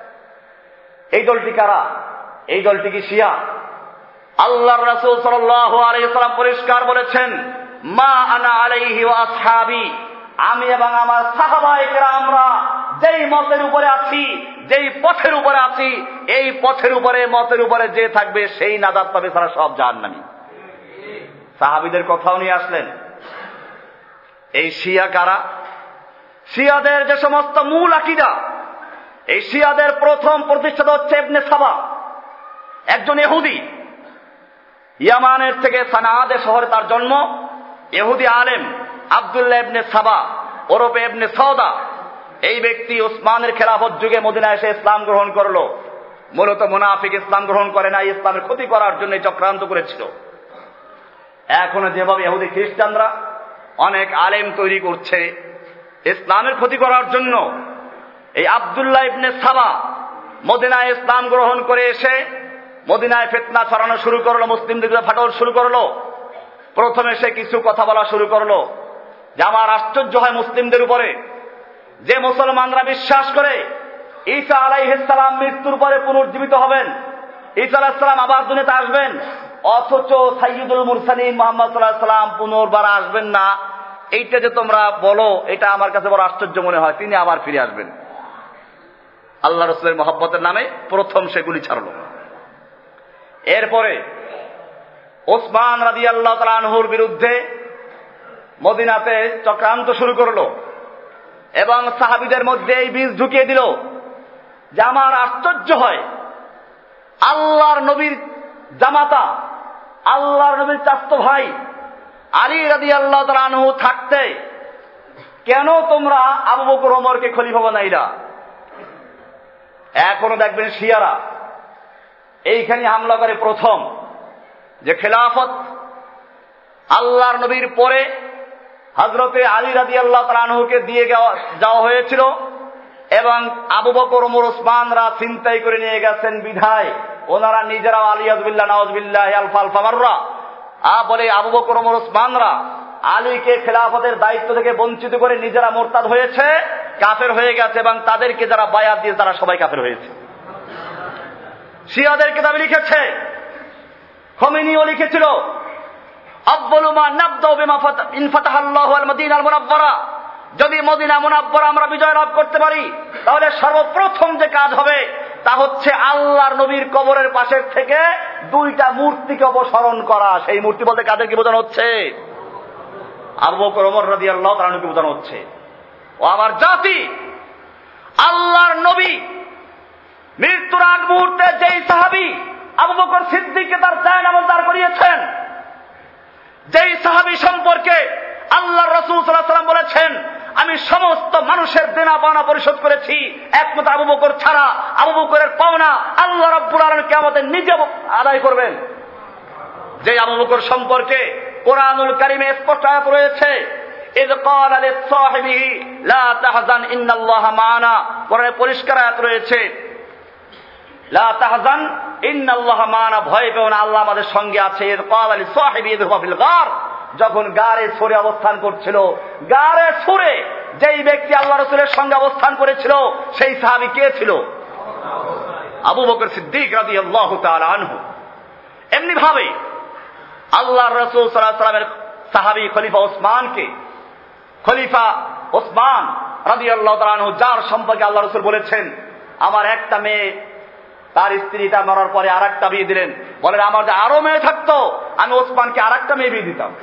[SPEAKER 1] এই দলটি কারা? এই দলটি কি শিয়া? আল্লাহর রাসূল সাল্লাল্লাহু আলাইহি ওয়াসাল্লাম পরিষ্কার বলেছেন, মা আনা আলাইহি ওয়া আসহাবি, আমি এবং আমার সাহাবায়ে কেরামরা যেই মতের উপরে আছি, যেই পথের উপরে আছি, এই পথের উপরে মতের উপরে যে থাকবে সেই নাজাত পাবে, সারা সব জাহান্নামী। সাহাবীদের কথাও নিয়ে আসলেন। এই শিয়া কারা? শিয়াদের যে সমস্ত মূল আকীদা, এই শিয়াদের প্রথম প্রতিষ্ঠাতা হচ্ছে ইবনে সাবা, একজন ইহুদি। ইয়ামানের থেকে সানাআদে শহরে তার জন্ম। ইহুদি আলেম আব্দুল্লাহ ইবনে সাবা ওরফে ইবনে সওদা, এই ব্যক্তি উসমানের খেলাফত যুগে মদিনায় এসে ইসলাম গ্রহণ করলো। মূলত মুনাফিক, ইসলাম গ্রহণ করে না, ইসলামের ক্ষতি করার জন্য চক্রান্ত করেছিল। এখনো যেভাবে ইহুদি খ্রিস্টানরা অনেক আলেম তৈরি করছে ইসলামের ক্ষতি করার জন্য, এই আব্দুল্লাহ ইবনে সাবা মদিনায় ইসলাম গ্রহণ করে এসে মদিনায় ফিতনা ছড়ানো শুরু করলো, মুসলিমদের ফাটল শুরু করলো। প্রথমে সে কিছু কথা বলা শুরু করলো যে আমার আশ্চর্য হয় মুসলিমদের উপরে, যে মুসলমানরা বিশ্বাস করে ঈসা আলাইহিস সালাম মৃত্যুর পরে পুনর্জীবিত হবেন, ঈসা আলাইহিস সালাম আবার দুনিয়াতে আসবেন, অথচ সাইয়্যিদুল মুরসালিন মুহাম্মদ সাল্লাল্লাহু আলাইহি ওয়াসাল্লাম পুনর্বার আসবেন না। এইটা যে তোমরা বলো, এটা আমার কাছে বড় আশ্চর্য মনে হয়, তিনি আবার ফিরে আসবেন। আল্লাহ রাসূলের মহব্বতের নামে প্রথম সেগুলি ছাড়লো। এরপরে ওসমান রাদিয়াল্লাহু তাআলা আনহুর বিরুদ্ধে মদিনাতে চক্রান্ত শুরু করলো এবং সাহাবীদের মধ্যে এই বীজ ঢুকিয়ে দিল যে আমার আশ্চর্য হয়, আল্লাহর নবীর জামাতা, আল্লাহর নবীর চাচতো ভাই আলী রাদিয়াল্লাহু তাআলা আনহু থাকতে কেন তোমরা আবু বকর ওমরকে খলিফা বানাইলা? এখনো দেখবেন শিয়ারা এইখানে হামলা করে প্রথম যে খেলাফত আল্লাহর নবীর পরে হযরতে আলী রাদিয়াল্লাহু তাআলা আনহুকে দিয়ে যাওয়া হয়েছিল এবং আবু বকর ওমর ওসমানরা ছিনতাই করে নিয়ে গেছেন বিধায় ওনারা নিজেরাও আলিয়াযুবিল্লাহ নাউযুবিল্লাহ আলফা মাররা বলে আবু বকর ওমর ওসমানরা আলীকে খেলাফতের দায়িত্ব থেকে বঞ্চিত করে নিজেরা মুরতাদ হয়েছে, কাফের হয়ে গেছে এবং তাদেরকে যারা বায়াত দিয়ে তারা সবাই কাফের হয়েছে। শিয়াদের কিতাবে লিখেছে, খোমেনিও লিখেছিল, আব্বালু মা নাবদাউ বিমা ইন ফাতাহাল্লাহু আল মাদিনাল মুনাওয়ারা, যদি মদিনা মুনাওয়ারা আমরা বিজয় লাভ করতে পারি তাহলে সর্বপ্রথম যে কাজ হবে তা হচ্ছে আল্লাহর নবীর কবরের পাশের থেকে দুইটা মূর্তিকে অপসারণ করা। সেই মূর্তি বলতে কাদেরকে বোঝানো হচ্ছে? আবু বকর ওমর রাদিয়াল্লাহু তাআলা আনহুকে বোঝানো হচ্ছে। ও আমার জাতি, আল্লাহর নবী মৃত্যুর আগ মুহূর্তে যেই সাহাবী আবু বকর সিদ্দিককে তার জায়নামাজ দাঁড় করিয়েছেন, যেই সাহাবী সম্পর্কে আল্লাহর রাসূল সাল্লাল্লাহু আলাইহি ওয়াসাল্লাম বলেছেন, আমি সমস্ত মানুষের দেনা পাওনা পরিশোধ করেছি, একমাত্র আবু বকর ছাড়া আবু বকরের পাওনা আল্লাহ রাব্বুল আলামিন কিয়ামতে নিজে আদায় করবেন। যে আবু বকর সম্পর্কে কোরআনুল কারীমে স্পষ্ট আয়াত রয়েছে, ইয ক্বালা লিসাহিবিহি লা তাহজান ইন্নাল্লাহা মা'ানা, কোরআনে পরিষ্কার আয়াত রয়েছে, লা তাহজান ইন্নাল্লাহা মা'ানা, ভয় পেও না, আল্লাহ আমাদের সঙ্গে আছে। ইয ক্বালা লিসাহিবিহি ইযহুবা ফিল গার, যখন গারে সূরে অবস্থান করছিল, গারে সূরে যেই ব্যক্তি আল্লাহ রাসূলের সঙ্গে অবস্থান করেছিল সেই সাহাবী কে ছিল? আবু বকর সিদ্দিক রাদিয়াল্লাহু তাআলা আনহু। এমনি ভাবে আল্লাহর রাসূল সাল্লাল্লাহু আলাইহি ওয়াসাল্লামের সাহাবী খলিফা ওসমানকে, খলিফা ওসমান রাদিয়াল্লাহু তাআলা আনহু, যার সম্পর্কে আল্লাহ রাসূল বলেছেন আমার একটা মেয়ে, তার স্ত্রীটা মরার পরে আরেকটা বিয়ে দিলেন, বলেন আমার যে আরো মেয়ে থাকতো আমি ওসমানকে আরেকটা মেয়ে বিয়ে দিতাম।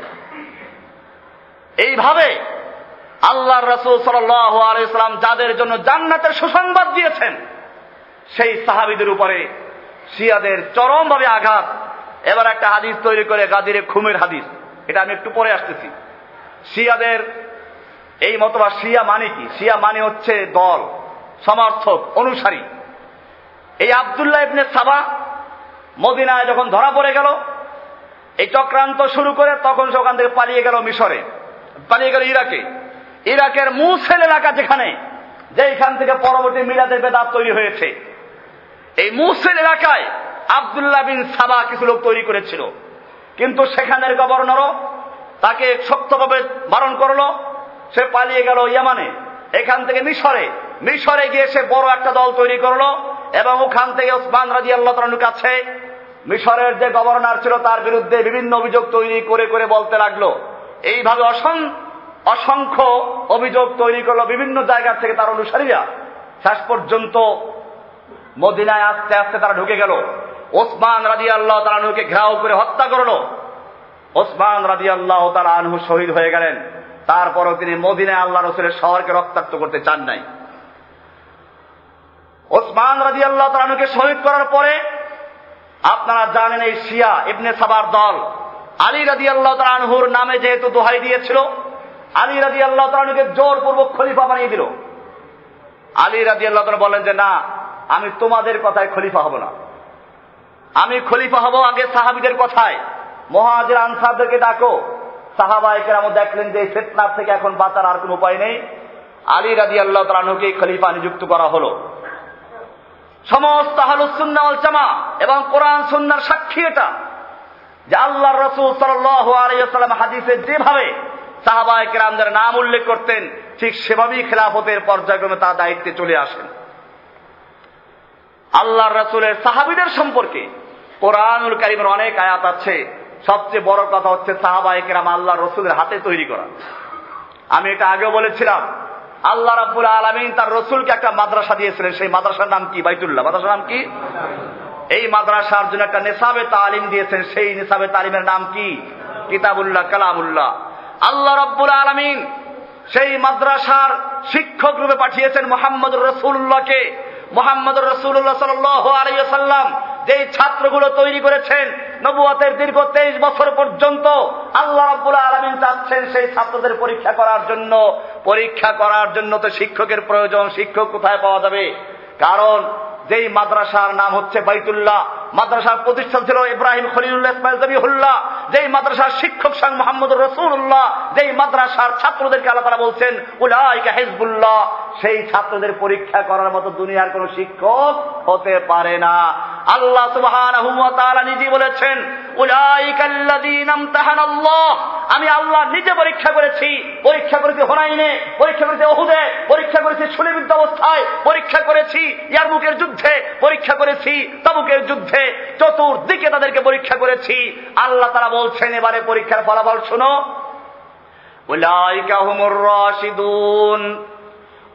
[SPEAKER 1] এইভাবে আল্লাহর রাসূল সাল্লাল্লাহু আলাইহি ওয়াসাল্লাম যাদের জন্য জান্নাতের সুসংবাদ দিয়েছেন, সেই সাহাবীদের উপরে শিয়াদের চরমভাবে আঘাত। এবার একটা হাদিস তৈরি করে গাদিরে খুমের হাদিস, এটা আমি একটু পরে আসতেছি। শিয়াদের এই মতবাদ, শিয়া মানে কি? শিয়া মানে হচ্ছে দল, সমর্থক, অনুসারী। এই আব্দুল্লাহ ইবনে সাবা মদিনায় যখন ধরা পড়ে গেল, এই চক্রান্ত শুরু করে, তখন সে ওখান থেকে পালিয়ে গেল মিশরে, পালিয়ে গেল ইরাকে। ইরাকের মুসেল এলাকা যেখান থেকে পরবর্তী মিলাদে বেদাত তৈরি হয়েছে, এই মুসেল এলাকায় আব্দুল্লাহ বিন সাবা কিছু লোক তৈরি করেছিল, কিন্তু সেখানের গভর্নরও তাকে শক্তভাবে বারণ করলো। সে পালিয়ে গেল ইয়ামানে, এখান থেকে মিশরে গিয়ে সে বড় একটা দল তৈরি করলো এবং ওখান থেকে ওসমান রাদিয়াল্লাহু তাআলার কাছে মিশরের যে গভর্নর ছিল তার বিরুদ্ধে বিভিন্ন অভিযোগ তৈরি করে করে বলতে লাগলো। এইভাবে অসংখ্য অভিযোগ তৈরি করলো বিভিন্ন জায়গা থেকে তার অনুসারীরা। শেষ পর্যন্ত মদিনায় আস্তে আস্তে তারা ঢুকে গেল, ওসমান রাদিয়াল্লাহু তাআলা আনহুকে ঘেরাও করে হত্যা করলো। ওসমান রাদিয়াল্লাহু তাআলা আনহু শহীদ হয়ে গেলেন। তারপরও তিনি মদিনায় আল্লাহ রাসূলের শহরকে রক্তাক্ত করতে চান নাই। ওসমান রাদিয়াল্লাহু তাআলা আনহুকে শহীদ করার পরে আপনারা জানেন এই শিয়া ইবনে সাবার দল আলী রাদিয়াল্লাহু তাআলা আনহুর নামে যেহেতু দোহাই দিয়েছিল, আলী রাদিয়াল্লাহু তাআলা আনহুকে জোরপূর্বক খলিফা বানিয়ে দিল। আলী রাদিয়াল্লাহু তাআলা বলেন যে না, আমি তোমাদের কথায় খলিফা হব না, আমি খলিফা হব আগে সাহাবীদের কথায়। মুহাজির আনসারদেরকে ডাকো। সাহাবায়ে কেরাম দেখলেন যে এই ফিতনার থেকে এখন বাঁচার আর কোনো উপায় নেই, আলী রাদিয়াল্লাহু তাআলা আনহুকে খলিফা নিযুক্ত করা হলো। সমস্ত আহলুস সুন্নাহ ওয়াল জামাআহ এবং কোরআন সুন্নাহর সাক্ষী এটা যে আল্লাহর রাসূল সাল্লাল্লাহু আলাইহি ওয়াসাল্লাম হাদিসে যেভাবে সাহাবায়ে কেরামদের নাম উল্লেখ করতেন, ঠিক সেভাবেই খেলাফতের পর্যায়ক্রমে তার দায়িত্বে চলে আসেন। আল্লাহর রাসূলের সাহাবীদের সম্পর্কে কোরআনুল কারীমের অনেক আয়াত আছে। সবচেয়ে বড় কথা হচ্ছে সাহাবায়ে কেরাম আল্লাহর রাসূলের হাতে তৈরি করা। আমি এটা আগেও বলেছিলাম, আল্লাহ রাব্বুল আলামিন তার রাসূলকে একটা মাদ্রাসা দিয়েছিলেন। সেই মাদ্রাসার নাম কি? বাইতুল্লাহ। মাদ্রাসার নাম কি? এই মাদ্রাসার জন্য একটা নিসাবে তালিম দিয়েছেন। সেই নিসাবে তালিমের নাম কি? কিতাবুল্লাহ, কালামুল্লাহ। আল্লাহ রাব্বুল আলামিন সেই মাদ্রাসার শিক্ষক রূপে পাঠিয়েছেন মুহাম্মদুর রাসূলুল্লাহকে। মুহাম্মদুর রাসূলুল্লাহ সাল্লাল্লাহু আলাইহি ওয়াসাল্লাম যেই ছাত্রগুলো তৈরি করেছেন নবুয়তের দীর্ঘ 23 বছর পর্যন্ত, আল্লাহ রাব্বুল আলামিন চাচ্ছেন সেই ছাত্রদের পরীক্ষা করার জন্য তো শিক্ষকের প্রয়োজন। শিক্ষক কোথায় পাওয়া যাবে? কারণ যেই মাদ্রাসার নাম হচ্ছে বাইতুল্লাহ, মাদ্রাসার প্রতিষ্ঠান ছিল ইব্রাহিম খলিলুল্লাহ ইসমাইল জবিহুল্লাহ, যেই মাদ্রাসার শিক্ষক স্বয়ং মুহাম্মদুর রাসূলুল্লাহ, যেই মাদ্রাসার ছাত্রদেরকে আল্লাহ তাআলা বলছেন উলাইকা হিজবুল্লাহ, সেই ছাত্রদের পরীক্ষা করার মতো দুনিয়ার কোন শিক্ষক হতে পারে না। আল্লাহ সুবহানাহু ওয়া তাআলা নিজে বলেছেন উলাইকাল্লাযীনা ইমতাহানাল্লাহ, আমি আল্লাহ নিজে পরীক্ষা করেছি হুনাইনে, পরীক্ষা করেছি উহুদে, পরীক্ষা করেছি সুলিবিদ্ধ অবস্থায়, পরীক্ষা করেছি ইয়ারমুকের যুদ্ধে, পরীক্ষা করেছি তাবুকের যুদ্ধে, চতুর্দিকে তাদেরকে পরীক্ষা করেছি। আল্লাহ তাআলা বলছেন এবারে পরীক্ষার ফলাফল শোনো, উলাইকা হুমুর রাশিদুন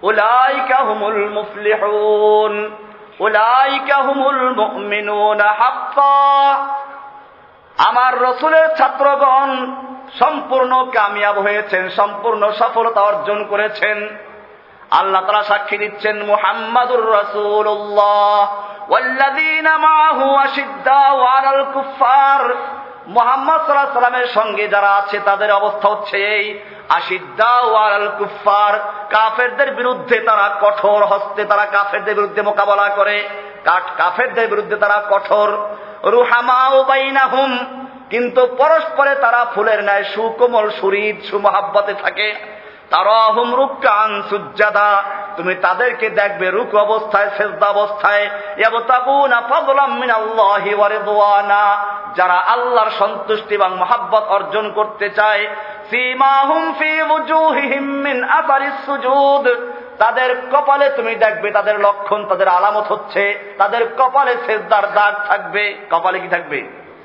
[SPEAKER 1] উলাইকা হুমুল মুফলিহুন উলাইকা হুমুল মুমিনুনা হাক্কা। আমার রাসূলের ছাত্রগণ সম্পূর্ণ কামিয়াব হয়েছেন, সম্পূর্ণ সফলতা অর্জন করেছেন। আল্লাহ তাআলা সাক্ষী দিচ্ছেন, মুহাম্মাদুর রাসূলুল্লাহ ওয়াল্লাযীনা মাআহু আশিদ্দাউ আলাল কুফফার। মুহাম্মদ সাল্লাল্লাহু আলাইহি ওয়াসাল্লামের সঙ্গে যারা আছে তাদের অবস্থা হচ্ছে এই, আশিদ্দাউ আলাল কুফফার, কাফেরদের বিরুদ্ধে তারা কঠোর হস্তে, তারা কাফেরদের বিরুদ্ধে মোকাবেলা করে, কাফেরদের বিরুদ্ধে তারা কঠোর। রুহামাউ বাইনাহুম, কিন্তু পরস্পরে তারা ফুলের ন্যায় সুকোমল সুহৃদ সুমহাব্বতে থাকে। তারাহুম রুকআন সুজ্জাদা, তুমি তাদেরকে দেখবে রুকু অবস্থায়, সিজদা অবস্থায়। ইয়াবতাগুনা ফাদলাম মিনাল্লাহি ওয়া রিদওয়ানা, যারা আল্লাহর সন্তুষ্টি এবং মহব্বত অর্জন করতে চায়। সীমাহুম ফি ওয়ুজুহিহিম মিন আসারিস সুজুদ, তাদের কপালে তুমি দেখবে, তাদের লক্ষণ, তাদের আলামত হচ্ছে তাদের কপালে সিজদার দাগ থাকবে। কপালে কি থাকবে?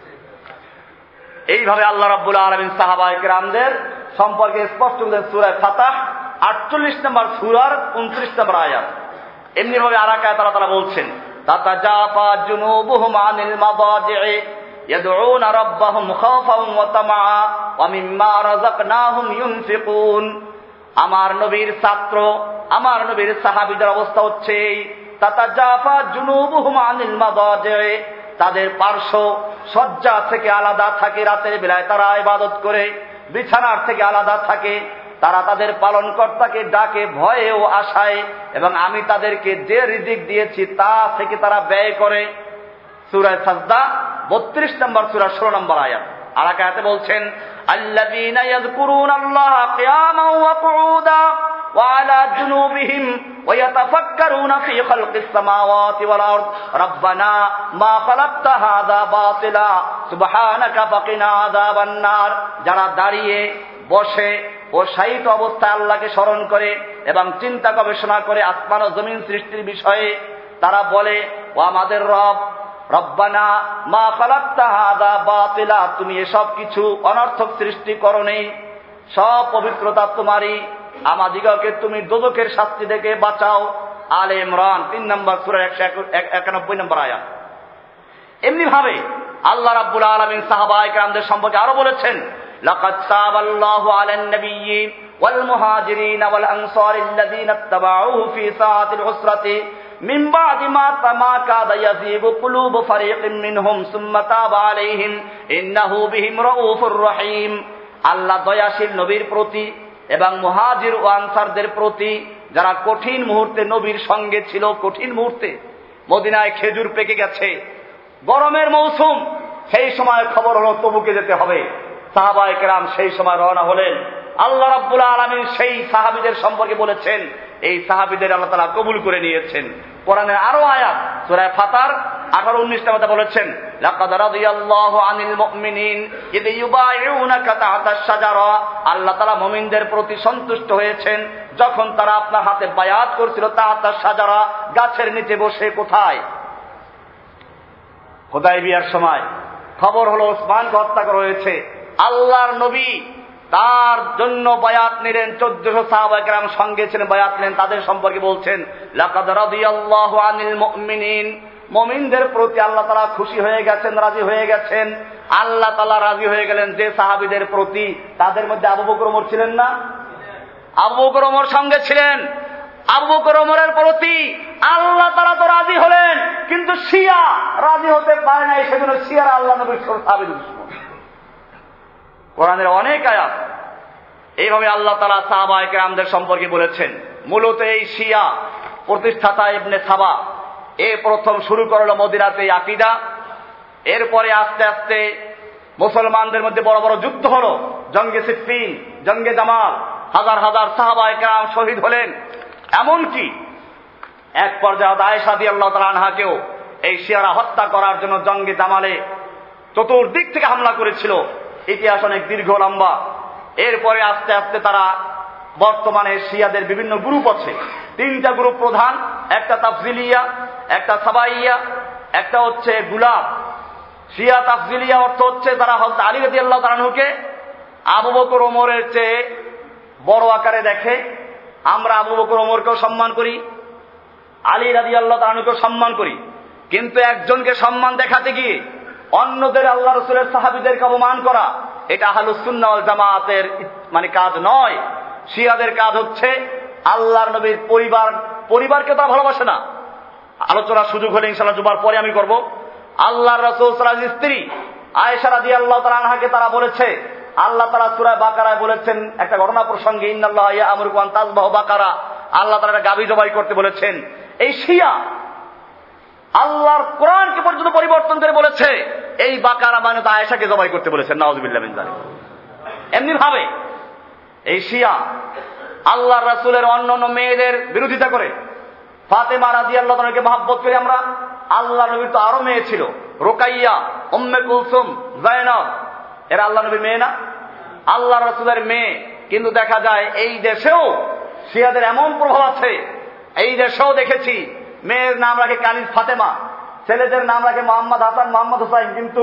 [SPEAKER 1] এইভাবে আল্লাহ রাব্বুল আলামিন সাহাবায়ে কেরামদের সম্পর্কে স্পষ্ট বলেন সূরা ফাতাহ 48 নম্বর সূরার 29 নম্বর আয়াত। এমনি ভাবে আরেক আয়াতে আল্লাহ তাআলা বলছেন, তাতাজাফা জুনুবুহুম আনিল মাদাজি'i ইয়াদউনা রাব্বাহুম খাওফান ওয়া তামআ ওয়া মিম্মা রাযাকনাহুম ইউনফিকুন। আমার নবীর ছাত্র, আমার নবীর সাহাবীদের অবস্থা হচ্ছে এই, তাতাজাফা জুনুবুহুম আনিল মাদাজি'i, তাদের পার্শ্ব শয্যা থেকে আলাদা থাকে, রাতের বেলায় তারা ইবাদত করে, বিছানার থেকে আলাদা থাকে, তারা তাদের পালনকর্তাকে ডাকে ভয়ে ও আশায়, এবং আমি তাদেরকে যে রিজিক দিয়েছি তা থেকে তারা ব্যয় করে। সূরা সাজদা 32 নম্বর সূরা 16 নম্বর আয়াত। আর এক আয়াতে বলছেন, আল্লাযীনা ইয়াযকুরুনাল্লাহা কিয়ামান ওয়া কুউদা ওয়া আলা জুনুবিহিম ওয়া ইয়াতাফাক্কারুনা ফি খালকিস সামাওয়াতি ওয়াল আরদ রাব্বানা মা খালাকতা হাযা বাতিলা সুবহানাকা ফাকিনা আযাবান নার। যারা দাঁড়িয়ে, বসে ও শায়িত অবস্থায় আল্লাহকে স্মরণ করে এবং চিন্তা গবেষণা করে আসমান ও জমিন সৃষ্টির বিষয়ে, তারা বলে, ও আমাদের রব, রব্বানা মা খালাকতা হাযা বাতিলা, তুমি এসব কিছু অনর্থক সৃষ্টি করোনি, সব পবিত্রতা তোমারই, আমাদিগকে তুমি দোজখের শাস্তি থেকে বাঁচাও। আলে ইমরান 3 নম্বর সূরা 191 নম্বর আয়াত। এমনি ভাবে আল্লাহ রাব্বুল আলামিন সাহাবায়ে কেরামদের সম্পর্কে আরো বলেছেন, লাকাদ সাবাল্লাহু আলান নাবিয়্যি ওয়াল মুহাজিরিন ওয়াল আনসারিল্লাযীনা ইত্তাবাউহু ফি সাআতিল উসরাতি মিন বা'দি মা কাদা ইয়াযীগু কুলুবু ফারীকিন মিনহুম সুম্মা তাবা আলাইহিম ইন্নাহু বিহিম রাউফুর রহিম। আল্লাহ দয়াশীল নবীর প্রতি এবং মুহাজির ও আনসারদের প্রতি, যারা কঠিন মুহূর্তে নবীর সঙ্গে ছিল, কঠিন মুহূর্তে মদিনায় খেজুর পেকে গেছে, গরমের মৌসুম, সেই সময় খবর হলো তবুকে যেতে হবে। সাহাবায়ে কেরাম সেই সময় রওনা হলেন। আল্লাহ রাব্বুল আলামিন সেই সাহাবীদের সম্পর্কে বলেছেন, এই সাহাবীদের আল্লাহ তাআলা কবুল করে নিয়েছেন। কোরআনের আরো আয়াত সূরা ফাতার 18-19 নম্বরে বলেছেন, লাকাদ রাদিয়াল্লাহু আনিল মুমিনিন ইয ইউবাইউনাকা তাহতাশ শাজারা। আল্লাহ তাআলা মুমিনদের প্রতি সন্তুষ্ট হয়েছেন যখন তারা আপনার হাতে বায়াত করেছিল তাহতাশ শাজারা, গাছের নিচে বসে। কোথায়? হুদায়বিয়ার সময় খবর হলো ওসমানকে হত্যা করা হয়েছে। আল্লাহর নবী তার জন্য বায়াত নিলেন, 1400 সাহাবায়ে কেরাম সঙ্গে ছিলেন, বায়াত নিলেন। তাদের সম্পর্কে বলছেন, লাকাদ রাদিয়াল্লাহু আনিল মুমিনিন, মুমিনদের প্রতি আল্লাহ তাআলা খুশি হয়ে গেছেন, রাজি হয়ে গেছেন। আল্লাহ তাআলা রাজি হয়ে গেলেন যে সাহাবীদের প্রতি, তাদের মধ্যে আবু বকর ওমর ছিলেন না? আবু বকর ওমর সঙ্গে ছিলেন। আবু বকর ওমরের প্রতি আল্লাহ তাআলা তো রাজি হলেন, কিন্তু শিয়া রাজি হতে পারে না। সেজন্য শিয়ারা আল্লাহ নবীর সাহাবীর দুশমন। কোরআনের অনেক আয়াত এইভাবে আল্লাহ তাআলা সাহাবায়ে কেরামদের সম্পর্কে বলেছেন। মূলত এই শিয়া প্রতিষ্ঠাতা ইবনে সাবা প্রথম শুরু করলো মদিনাতে এই আকীদা। এরপরে আস্তে আস্তে মুসলমানদের মধ্যে বড় বড় যুদ্ধ হলো, জঙ্গে সিফফিন, জঙ্গে জামাল, হাজার হাজার সাহাবায়ে কেরাম শহীদ হলেন। এমনকি এক পর্যায়ে আয়েশা রাদিয়াল্লাহু তাআলা আনহাকেও এই শিয়ারা হত্যা করার জন্য জঙ্গে জামালে চতুর্দিক থেকে হামলা করেছিল। ইতিহাস অনেক দীর্ঘ লম্বা। এরপরে আস্তে আস্তে তারা, বর্তমানে শিয়াদের বিভিন্ন গ্রুপ আছে, 3টা গ্রুপ প্রধান, একটা তাফজিলিয়া, একটা সাবাইয়া, একটা হচ্ছে গুলাব। শিয়া তাফজিলিয়া অর্থ হচ্ছে তারা হযরত আলী রাদিয়াল্লাহু তাআলা আনহুকে আবু বকর ওমরের চেয়ে বড় আকারে দেখে, আমরা আবু বকর ওমরকেও সম্মান করি, আলী রাদিয়াল্লাহু তাআলা আনহুকেও সম্মান করি, কিন্তু একজনকে সম্মান দেখাতে গিয়ে অন্যদের আল্লাহ রাসূলের সাহাবীদেরকে অপমান করা এটা আহলুস সুন্নাহ ওয়াল জামাতের কাজ নয়। শিয়াদের কাজ হচ্ছে আল্লাহর নবীর পরিবারকে তারা ভালোবাসে না। আলোচনার সুযোগ হলে ইনশাআল্লাহ জুমার পরে আমি করব। আল্লাহর রাসূল সাল্লাল্লাহু আলাইহি ওয়াসাল্লামের স্ত্রী আয়েশা রাদিয়াল্লাহু তাআলা আনহাকে তারা বলেছে, আল্লাহ তাআলা সূরা বাকারায় বলেছেন একটা ঘটনা প্রসঙ্গে, ইন্নাল্লাহা ইয়া'মুরুকুম আন তাযবাহু বাকারা, আল্লাহ তাআলা গাভী জবাই করতে বলেছেন। এই শিয়া আল্লাহর কোরআনকে পর্যন্ত পরিবর্তন করে বলেছে এই বাকারা মানে তো আয়েশাকে জবাই করতে বলেছেন, নাউযুবিল্লাহ মিন যালিক। এমনি ভাবে এই শিয়া আল্লাহর রাসূলের অন্যান্য মেয়েদের বিরোধিতা করে। ফাতেমা রাদিয়াল্লাহু তাআলাকে মহব্বত করি আমরা, আল্লাহর নবীর তো আরো মেয়ে ছিল, রুকাইয়া, উম্মে কুলসুম, যায়নব, এরা আল্লাহর নবীর মেয়ে না? আল্লাহর রাসূলের মেয়ে। কিন্তু দেখা যায় এই দেশেও শিয়াদের এমন প্রভাব আছে, এই দেশেও দেখেছি মেয়ের নাম রাখে কানিজ ফাতেমা, ছেলেদের নাম রাখে মোহাম্মদ হাসান, মোহাম্মদ হুসাইন, কিন্তু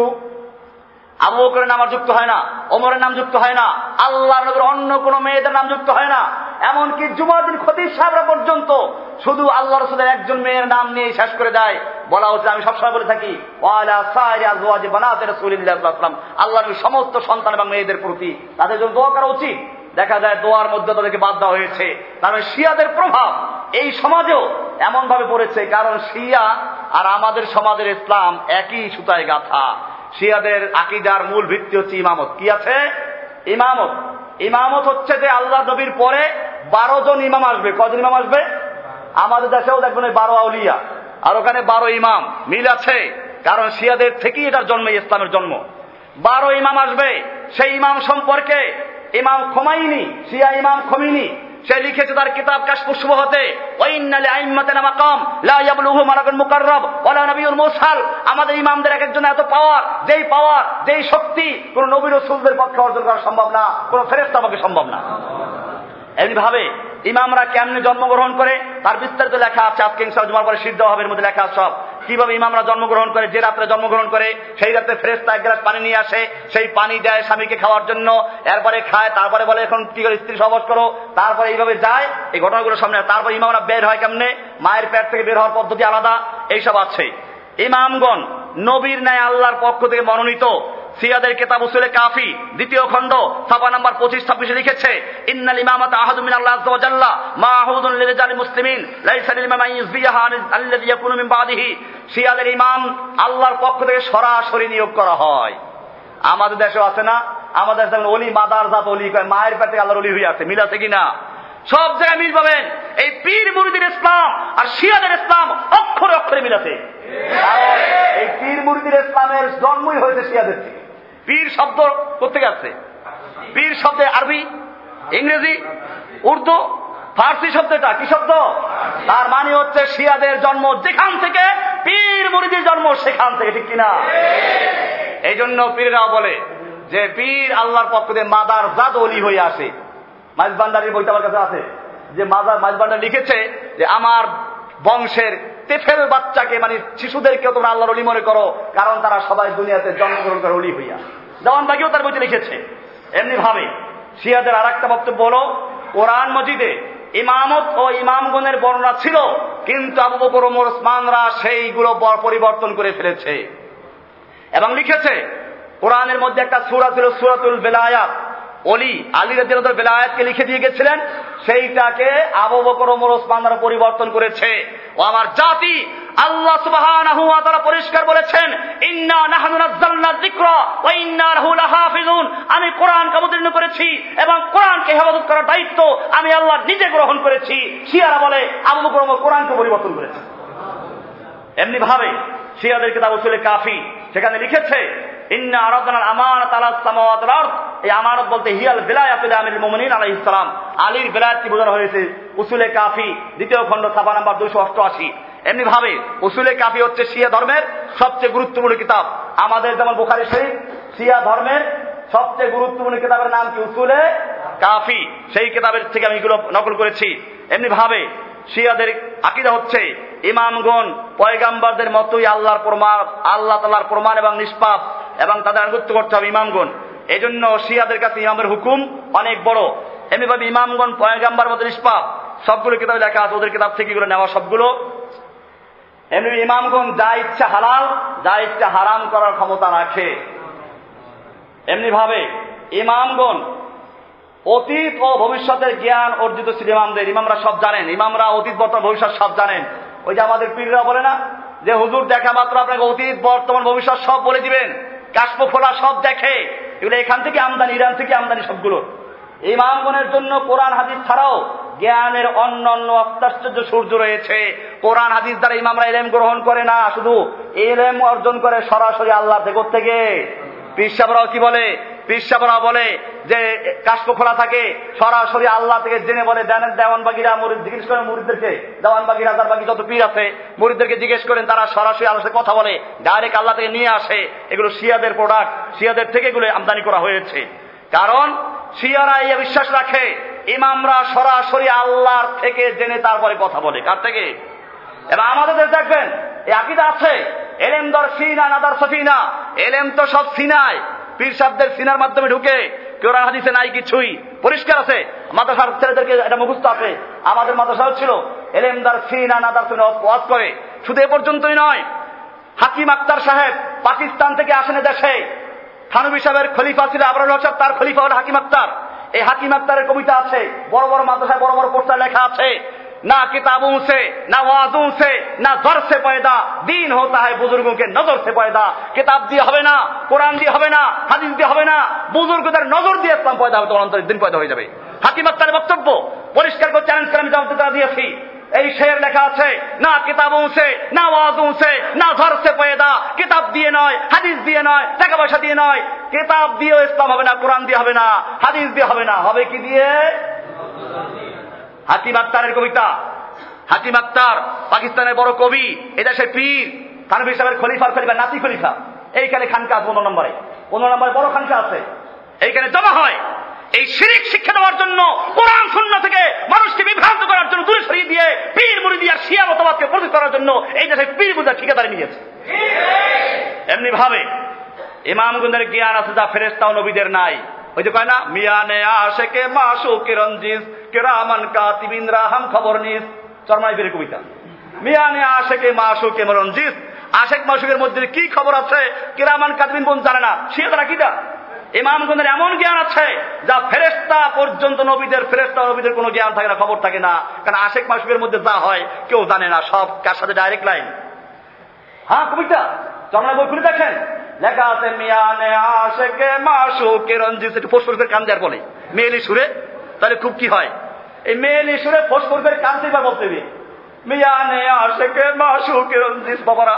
[SPEAKER 1] আবু বকরের নাম আর যুক্ত হয় না, ওমরের নাম যুক্ত হয় না, আল্লাহর নবীর অন্য কোন মেয়েদের নাম যুক্ত হয় না। এমনকি জুমার দিন খতিব সাহেবরা পর্যন্ত শুধু আল্লাহ রাসূলের একজন মেয়ের নাম নিয়ে শেষ করে দেয়। বলা হচ্ছে, আমি সবসময় বলে থাকি, ওয়ালা সাইরি আজওয়াজি বানাতে রাসূলিল্লাহ সাল্লাল্লাহু আলাইহি ওয়াসাল্লাম, আল্লাহর নবীর সমস্ত সন্তান এবং মেয়েদের প্রতি তাদের জন্য দোয়া করা উচিত। দেখা যায় দোয়ার মধ্যে তাদেরকে বাদ দেওয়া হয়েছে। কারণ শিয়াদের প্রভাব এই সমাজেও এমন ভাবে পড়েছে, কারণ শিয়া আর আমাদের সমাজের ইসলাম একই সুতায় গাঁথা। শিয়াদের আকীদার মূল ভিত্তি হচ্ছে ইমামত। কি আছে? ইমামত। ইমামত হচ্ছে যে আল্লাহ নবীর পরে 12 জন ইমাম আসবে। কজন ইমাম আসবে? আমাদের দেশেও দেখবেন 12 আউলিয়া, আর ওখানে 12 ইমাম। মিল আছে, কারণ শিয়াদের থেকেই এটার জন্ম, ইসলামের জন্ম। 12 ইমাম আসবে। সেই ইমাম সম্পর্কে ইমাম খোমাইনি, শিয়া ইমাম খোমিনি, সে লিখেছে তার কিতাব কাশফুস শুবহাতে, ওয়া ইন্না লিআইম্মাতিনা মাকাম লা ইয়াবলুহু মালাকুন মুকাররাব ওয়ালা নাবিয়্যুন মুরসাল। আমাদের ইমামদের একজন এত পাওয়ার, যেই শক্তি কোন নবী রাসূলদের পক্ষে অর্জন করা সম্ভব না, কোন ফেরেশতা পক্ষে সম্ভব না। এমনি ভাবে ইমামরা কেমনে জন্মগ্রহণ করে তার বিস্তারিত লেখা আছে। আজকে ইনশাআল্লাহ জুমার পরে সিদ্ধ হবে, এর মধ্যে লেখা সব কিভাবে ইমামরা জন্মগ্রহণ করে। যে রাত্রে জন্মগ্রহণ করে সেই রাত্রে ফেরেশতা এক গ্লাস পানি নিয়ে আসে, সেই পানি দেয় স্বামীকে খাওয়ার জন্য, এরপরে খায়, তারপরে বলে এখন কি করে স্ত্রী সহবাস করো, তারপরে এইভাবে যায়। এই ঘটনাগুলো সামনে। তারপর ইমামরা বের হয় কেমনে, মায়ের পেট থেকে বের হওয়ার পদ্ধতি আলাদা, এইসব আছে। ইমামগণ নবীর ন্যায় আল্লাহর পক্ষ থেকে মনোনীত। সিয়াদের কিতাব উসুলে কাফি 2য় খণ্ড ছাপা নাম্বার 25-26 লিখেছে, ইন্নাল ইমামাতা আহাদু মিনাল্লাহ আযজা ওয়া জাল্লা মা'হুদুন লিরিজালিল মুসলিমিন লাইসা লিল ইমাম ইযবিহা আল্লাযী ইয়াকুনু মিন বাদিহি। সিয়াদের ইমাম আল্লাহর পক্ষ থেকে সরাসরি নিয়োগ করা হয়। আমাদের দেশে আছে না, আমাদের দেশে ওলি মাদারজাত ওলি কয়, মায়ের পেটে আল্লাহর ওলি হয়ে আছে। মিল আছে কিনা? সব জায়গায় মিল পাবেন। এই পীর মুরিদের ইসলাম আর শিয়াদের ইসলাম অক্ষরে অক্ষরে মিল আছে। এই পীর মুরিদের ইসলামের জন্মই হয়েছে শিয়াদের থেকে। পীর শব্দ কোথেকে আসছে? পীর শব্দে আরবি, ইংরেজি, উর্দু, ফার্সি শব্দটা কি শব্দ? তার মানে হচ্ছে শিয়াদের জন্ম যেখান থেকে, পীর মুরিদের জন্ম সেখান থেকে। ঠিক কিনা? এই জন্য পীররাও বলে যে পীর আল্লাহর পক্ষ থেকে মাদারজাত ওলি হয়ে আসে। মাইজবান্ডারির বইটা আমার কাছে আছে, যে মাইজবান্ডার লিখেছে যে আমার বংশের তেফেল বাচ্চাকে, শিশুদেরকেও তোমরা আল্লাহর ওলি মনে করো, কারণ তারা সবাই দুনিয়াতে জন্মগ্রহণ করে ওলি হইয়া। দেওয়ানবাগিও তার বইতে লিখেছে। এমনি ভাবে শিয়াদের আর একটা বক্তব্য হলো, কোরআন মজিদে ইমামত ও ইমামগণের বর্ণনা ছিল, কিন্তু আবু বকর, ওমর, ওসমানরা সেইগুলো পরিবর্তন করে ফেলেছে এবং লিখেছে। কোরআনের মধ্যে একটা সূরা ছিল সূরাতুল বেলায়াত। ওলি আলী রাদিয়াল্লাহু তাআলা বেলায়াতকে লিখে দিয়ে গেছিলেন, সেইটাকে আবু বকর, ওমর, ওসমানরা পরিবর্তন করেছে। ও আমার জাতি, আল্লাহ সুবহানাহু ওয়া তাআলা পরিষ্কার বলেছেন, ইন্না নাহনু নাযালনা যিকরা ওয়া ইন্না লাহু লাহাফিজুন। আমি কোরআনকে অবতীর্ণ করেছি এবং কোরআনকে হেফাজত করার দায়িত্ব আমি আল্লাহ নিজে গ্রহণ করেছি। শিয়ারা বলে আবু বকর, ওমর কোরআনকে পরিবর্তন করেছে। এমনি ভাবে শিয়াদের কিতাব উসুলে কাফি, সেখানে লিখেছে, ইন্না আরাদনাল আমানাতা আলাস সামাওয়াতি ওয়াল আরদ। এই আমানত বলতে হিয়াল বিলায়াতুল আমিরুল মুমিনিন আলাইহিস সালাম, আলীর বিলায়াতকে বোঝানো হয়েছে। উসুলে কাফি 2য় খণ্ড ছাপা নাম্বার 288। এমনি ভাবে উসুলে কাফি হচ্ছে শিয়া ধর্মের সবচেয়ে গুরুত্বপূর্ণ কিতাব। আমাদের যেমন বুখারী শরীফ, শিয়া ধর্মের সবচেয়ে গুরুত্বপূর্ণ কিতাবের নাম কি? উসুলে কাফি। সেই কিতাবের থেকে আমি এগুলো নকল করেছি। এমনি ভাবে শিয়াদের আকীদা হচ্ছে ইমামগণ পয়গাম্বরদের মতোই আল্লাহ তাআলার প্রমাণ এবং নিষ্পাপ, এবং তাদের আনুগত্য করতে হবে ইমামগণ। এজন্য শিয়াদের কাছে ইমামের হুকুম অনেক বড়। এমনিভাবে ইমামগণ পয়গাম্বর মতো নিষ্পাপ, সবগুলো কিতাবে লেখা আছে, ওদের কিতাব থেকে এগুলো নেওয়া সবগুলো। এমনি ইমামগণ যা ইচ্ছা হালাল যা ইচ্ছা হারাম করার ক্ষমতা রাখে। এমনি ভাবে ইমামগণ অতীত ও ভবিষ্যতের জ্ঞান অর্জিত ছিল ইমামদের। ইমামরা সব জানেন, ইমামরা অতীত বর্তমান ভবিষ্যৎ সব জানেন। ওই যে আমাদের পীররা বলে না যে হুজুর দেখা মাত্র আপনাকে অতীত বর্তমান ভবিষ্যৎ সব বলে দিবেন, কাশপ খোলা সব দেখে। এগুলো এখান থেকে আমদানি, ইরান থেকে আমদানি সবগুলো। ইমামগণের জন্য কোরআন হাদিস ছাড়াও জ্ঞানের অন্যান্য অত্যাশ্চর্য সূর্য রয়েছে। কোরআন হাদিস দ্বারা ইমামরা ইলম গ্রহণ করে না, শুধু ইলম অর্জন করে সরাসরি আল্লাহ থেকে। পীর সাহেবরাও কি বলে? পীর সাহেবরা বলে যে কাশপ খোলা থাকে, সরাসরি আল্লাহ থেকে জেনে বলে। দেওয়ানবাগিরা মুরিদ জিজ্ঞেস করেন মুরিদদেরকে, দেওয়ানবাগি রাজারবাগি যত পীর আছে মুরিদদেরকে জিজ্ঞেস করেন, তারা সরাসরি আল্লাহর সাথে কথা বলে, ডাইরেক্ট আল্লাহ থেকে নিয়ে আসে। এগুলো শিয়াদের প্রোডাক্ট, শিয়াদের থেকে এগুলো আমদানি করা হয়েছে। কারণ শিয়ারা এই বিশ্বাস রাখে ইমামরা সরাসরি আল্লাহর থেকে জেনে তারপরে কথা বলে। কার থেকে? এবার আমাদের দেখবেন এই আকীদা আছে এলেম দর সিনা নাদার সফিনা। এলেম তো সব সিনায়, পীর সাহেবদের সিনার মাধ্যমে ঢুকে, কোরআন হাদিসে নাই কিছুই, পরিষ্কার আছে। মাদ্রাসার ছেলেদেরকে এটা মুখস্থ আছে। আমাদের মাদ্রাসাও ছিল এলেম দর সিনা নাদার সফিনা ওয়াজ করে। শুধু এ পর্যন্তই নয়, হাকিম আক্তার সাহেব পাকিস্তান থেকে আসেন দেশে। থানভী সাহেবের খলিফা ছিল আবরার হক সাহেব, তার খলিফা হল হাকিম আক্তার। এই হাকিম আক্তারের কবিতা আছে, বড় বড় মাদ্রাসায় বড় বড় পোস্টার লেখা আছে, ना किताबों से ना वाजों से ना दर से पैदा दीन होता है बुजुर्गों के नजर से पैदा। किताब দিয়ে হবে না, কোরআন দিয়ে হবে না, হাদিস দিয়ে হবে না, বুজুর্গদের নজর দিয়ে ইসলাম পয়দা হবে, অন্তরের দিন পয়দা হয়ে যাবে। হাকিম আক্তারের বক্তব্য পরিষ্কার করে চ্যালেঞ্জ করে আমি জবাব দিয়েছি। এই শের লেখা আছে, না কিতাবों से না ওয়াজों से না দর से पैदा। কিতাব দিয়ে নয়, হাদিস দিয়ে নয়, টাকা পয়সা দিয়ে নয়। কিতাব দিয়েও ইসলাম হবে না, কোরআন দিয়ে হবে না, হাদিস দিয়ে হবে না, হবে কি দিয়ে? হাকিম আক্তারের কবিতা। হাকিম আক্তার পাকিস্তানের বড় কবি, এদেশের পীর, থানভী সাহেবের খলিফার খলিফা, নাতি খলিফা। এইখানে খানকা 15 নম্বরে বড় খানকা আছে, এইখানে জমা হয়। এই শিরিক শিক্ষা দেওয়ার জন্য, কোরআন সুন্নাহ থেকে মানুষকে বিভ্রান্ত করার জন্য, দূরে সরিয়ে দিয়ে পীর মুরিদি আর শিয়া মতবাদকে প্রতিষ্ঠা করার জন্য এই দেশে পীর মুরিদা ঠিকাদারি নিয়েছে। এমনি ভাবে ইমামগণের জ্ঞান আছে যা ফেরেশতা ও নবীদের নাই। ওই যে কয় না, মিয়ানে আশেকে মাশুকে রঞ্জিস কিরামান কাতিবিন রাহাম খবর নিস। চরমাইবের কবিতা। মিয়ানে আশেকে মাশুকে রঞ্জিস, আশেক মাশুকের মধ্যে কি খবর আছে কিরামান কাতিবিন বোন জানে না। শিয়ারা কিটা? ইমামগণের এমন জ্ঞান আছে যা ফেরেশতা পর্যন্ত নবীদের, ফেরেশতা নবীদের কোনো জ্ঞান থাকে না, খবর থাকে না। কারণ আশেক মাশুকের মধ্যে যা হয় কেউ জানে না, সব কার সাথে ডাইরেক্ট লাইন। হ্যাঁ কবিতা চরমাই বই খুলে দেখেন, লেখা আছে মিয়ানে আশেকে মাশুকে রঞ্জিস। একটু ফোসফোর কান দেওয়ার বলে মেয়েলি সুরে, তাহলে খুব কি হয়, এই মেয়েলি সুরে ফোসফোর কান থেকে বলতে হবে মিয়ানে আশেকে মাশুকে রঞ্জিস। বাবারা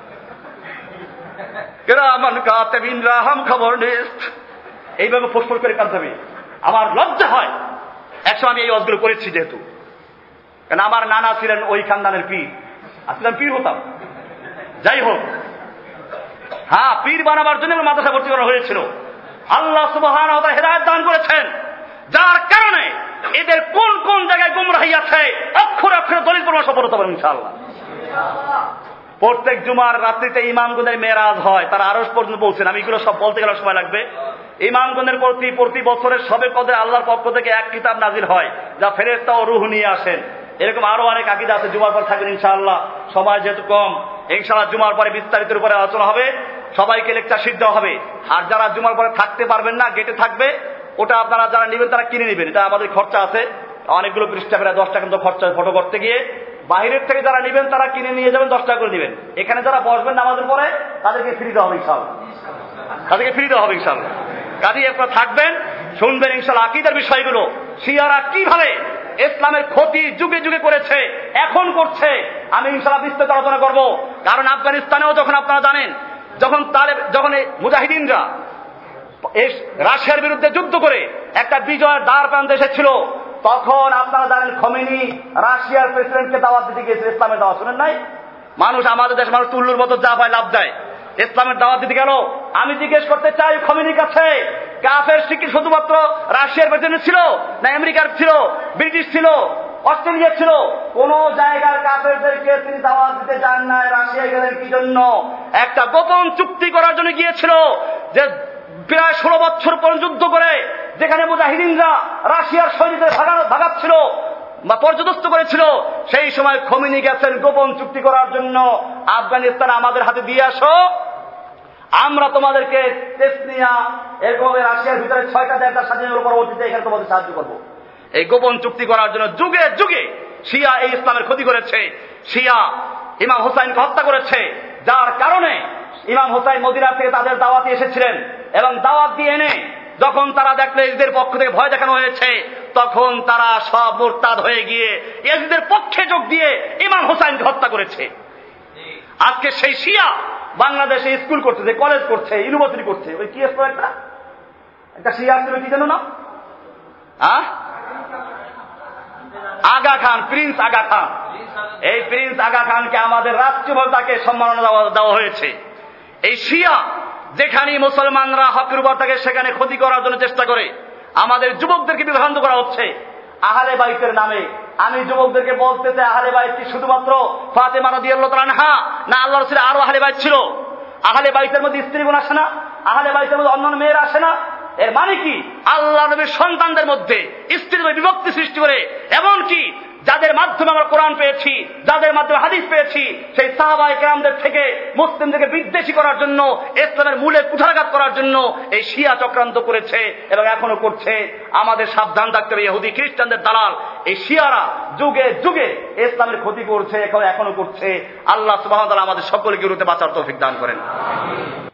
[SPEAKER 1] কিরামান কাতিবিন রাহাম খবর নিস, এইভাবে ফোসফোর করে কাঁদতে হবে। আমার লজ্জা হয়, একসময় আমি এই ওয়াজগুলো করেছি, যেহেতু কারণ আমার নানা ছিলেন ওই খানদানের পীর, আসলে পীর হতাম। যাই হোক, হ্যাঁ, পীর বানাবার জন্য মাদ্রাসা ভর্তি করা হয়েছিল। আল্লাহ সুবহানাহু ওয়া তাআলা হেদায়েত দান করেছেন, যার কারণে এদের কোন কোন জায়গায় গুমরাহি আছে অক্ষরে অক্ষরে দলিল প্রমাণ সফলতা পাবেন ইনশাআল্লাহ। প্রত্যেক জুমার রাত্রিতে ইমামগণের মেরাজ হয়, তারা আরশ পর্যন্ত পৌঁছেন। আমি এগুলো সব বলতে গেলে সময় লাগবে। ইমামগণের প্রতি বছরের সবে কদরে আল্লাহর পক্ষ থেকে এক কিতাব নাজিল হয়, যা ফেরেশতা ও রূহ নিয়ে আসেন। এরকম আরো অনেক আকীদা আছে। জুমার পর থাকবেন ইনশাআল্লাহ, সময় যেহেতু কম। ইনশাআল্লাহ জুমার পরে বিস্তারিতের উপরে আলোচনা হবে, সবাইকে লেকচার শিট দেওয়া হবে। আর যারা জুমার পরে থাকতে পারবেন না, গেটে থাকবে, ওটা আপনারা যারা নেবেন তারা কিনে নেবেন। এটা আমাদের খরচা আছে, অনেকগুলো পৃষ্ঠা, প্রায় 10 টাকা কিন্তু খরচা ফটো করতে গিয়ে। বাহিরের থেকে যারা নেবেন তারা কিনে নিয়ে যাবেন, 10 টাকা করে নেবেন। এখানে যারা বসবেন নামাজের পরে তাদেরকে ফ্রি দেওয়া হবে ইনশাআল্লাহ, তাদেরকে ফ্রি দেওয়া হবে ইনশাআল্লাহ। কাজেই আপনারা থাকবেন, শুনবেন ইনশাআল্লাহ আকীদার বিষয়গুলো, শিয়ারা কিভাবে ইসলামের ক্ষতি যুগে যুগে করেছে, এখন করছে। আমি ইনশাআল্লাহ বিস্তারিত আলোচনা করব। কারণ আফগানিস্তানেও যখন আপনারা জানেন, যখন মুজাহিদিনরা রাশিয়ার বিরুদ্ধে যুদ্ধ করে একটা বিজয়ের দ্বার প্রান্তে এসেছিল, তখন আপনারা জানেন খমেনি রাশিয়ার প্রেসিডেন্টকে দাওয়াত দিতে গিয়েছিল। ইসলামের দাওয়াত শুনেন নাই? মানুষ, আমাদের দেশের মানুষ তুল্লুর মতো যা পায় লাভ দেয়। ইসলামের দাওয়াত দিতে গেল। আমি জিজ্ঞেস করতে চাই খমেনির কাছে, কাফের শিক্ষিত শুধুমাত্র রাশিয়ার প্রেসিডেন্ট ছিল না আমেরিকার ছিল, ব্রিটিশ ছিল, অস্ট্রেলিয়া ছিল? কোন জায়গার কাফেরদেরকে তিনি দাওয়াত দিতে যান নাই। রাশিয়ায় গেলেন কি জন্য? একটা গোপন চুক্তি করার জন্য গিয়েছিল, যে প্রায় 16 বছর পর্যন্ত যুদ্ধ করে, যেখানে মুজাহিদিনরা রাশিয়ার সৈনিকদের ভাগাচ্ছিল, বা পর্যদস্ত করেছিল, সেই সময় খোমেনি গেছেন গোপন চুক্তি করার জন্য, আফগানিস্তান আমাদের হাতে দিয়ে আসো, আমরা তোমাদেরকে তেসনিয়া এরকম রাশিয়ার ভিতরে 6টা জায়গা স্বাধীনের পরবর্তীতে এখানে তোমাদের সাহায্য করবো। এই গোপন চুক্তি করার জন্য যুগে যুগে শিয়া এই ইসলামের ক্ষতি করেছে। শিয়া ইমাম হুসাইনকে হত্যা করেছে, যার কারণে ইমাম হুসাইন মদিনা থেকে তাদের দাওয়াতে এসেছিলেন, এবং দাওয়াত দিয়ে এনে যখন তারা দেখলে এদের পক্ষ থেকে ভয় দেখানো হয়েছে, তখন তারা সব মুরতাদ হয়ে গিয়ে এদের পক্ষে যোগ দিয়ে ইমাম হুসাইনকে হত্যা করেছে। আজকে সেই শিয়া বাংলাদেশে স্কুল করছে, কলেজ করছে, ইউনিভার্সিটি করছে। ওই কি আসলো একটা শিয়া আসছিল, কি জানো না? আগা খান, প্রিন্স আগা খান। এই প্রিন্স আগা খানকে আমাদের রাষ্ট্রীয়ভাবে তাকে সম্মাননা দেওয়া হয়েছে। এই শিয়া যেখানে মুসলমানরা হকের উপর থাকে সেখানে ক্ষতি করার জন্য চেষ্টা করে, আমাদের যুবকদেরকে বিভ্রান্ত করা হচ্ছে আহলে বাইতের নামে। আমি যুবকদেরকে বলতে চাই, আহলে বাইত কি শুধুমাত্র ফাতেমা রাদিয়াল্লাহু তাআলা আনহা, না আল্লাহর রাসূলের আরো আহলে বাইত ছিল? আহলে বাইতের মধ্যে স্ত্রীগণ আসে না? আহলে বাইতের মধ্যে অন্যান্য মেয়েরা আসে না? এর মানে কি আল্লাহ নবীর সন্তানদের মধ্যে স্ত্রীর বিভক্তি সৃষ্টি করে, এমনকি যাদের মাধ্যমে আমরা কোরআন পেয়েছি, যাদের মাধ্যমে হাদিস পেয়েছি, সেই সাহাবায়ে কেরামদের থেকে মুসলিমদেরকে বিদ্বেষী করার জন্য, ইসলামের মূলে কুঠারাঘাত করার জন্য এই শিয়া চক্রান্ত করেছে এবং এখনো করছে। আমাদের সাবধান থাকতে হবে, ইহুদি খ্রিস্টানদের দালাল এই শিয়ারা যুগে যুগে ইসলামের ক্ষতি করছে, এখনো করছে। আল্লাহ সুবহানাহু ওয়া তাআলা আমাদের সকলকে এর থেকে বাঁচার তৌফিক দান করেন।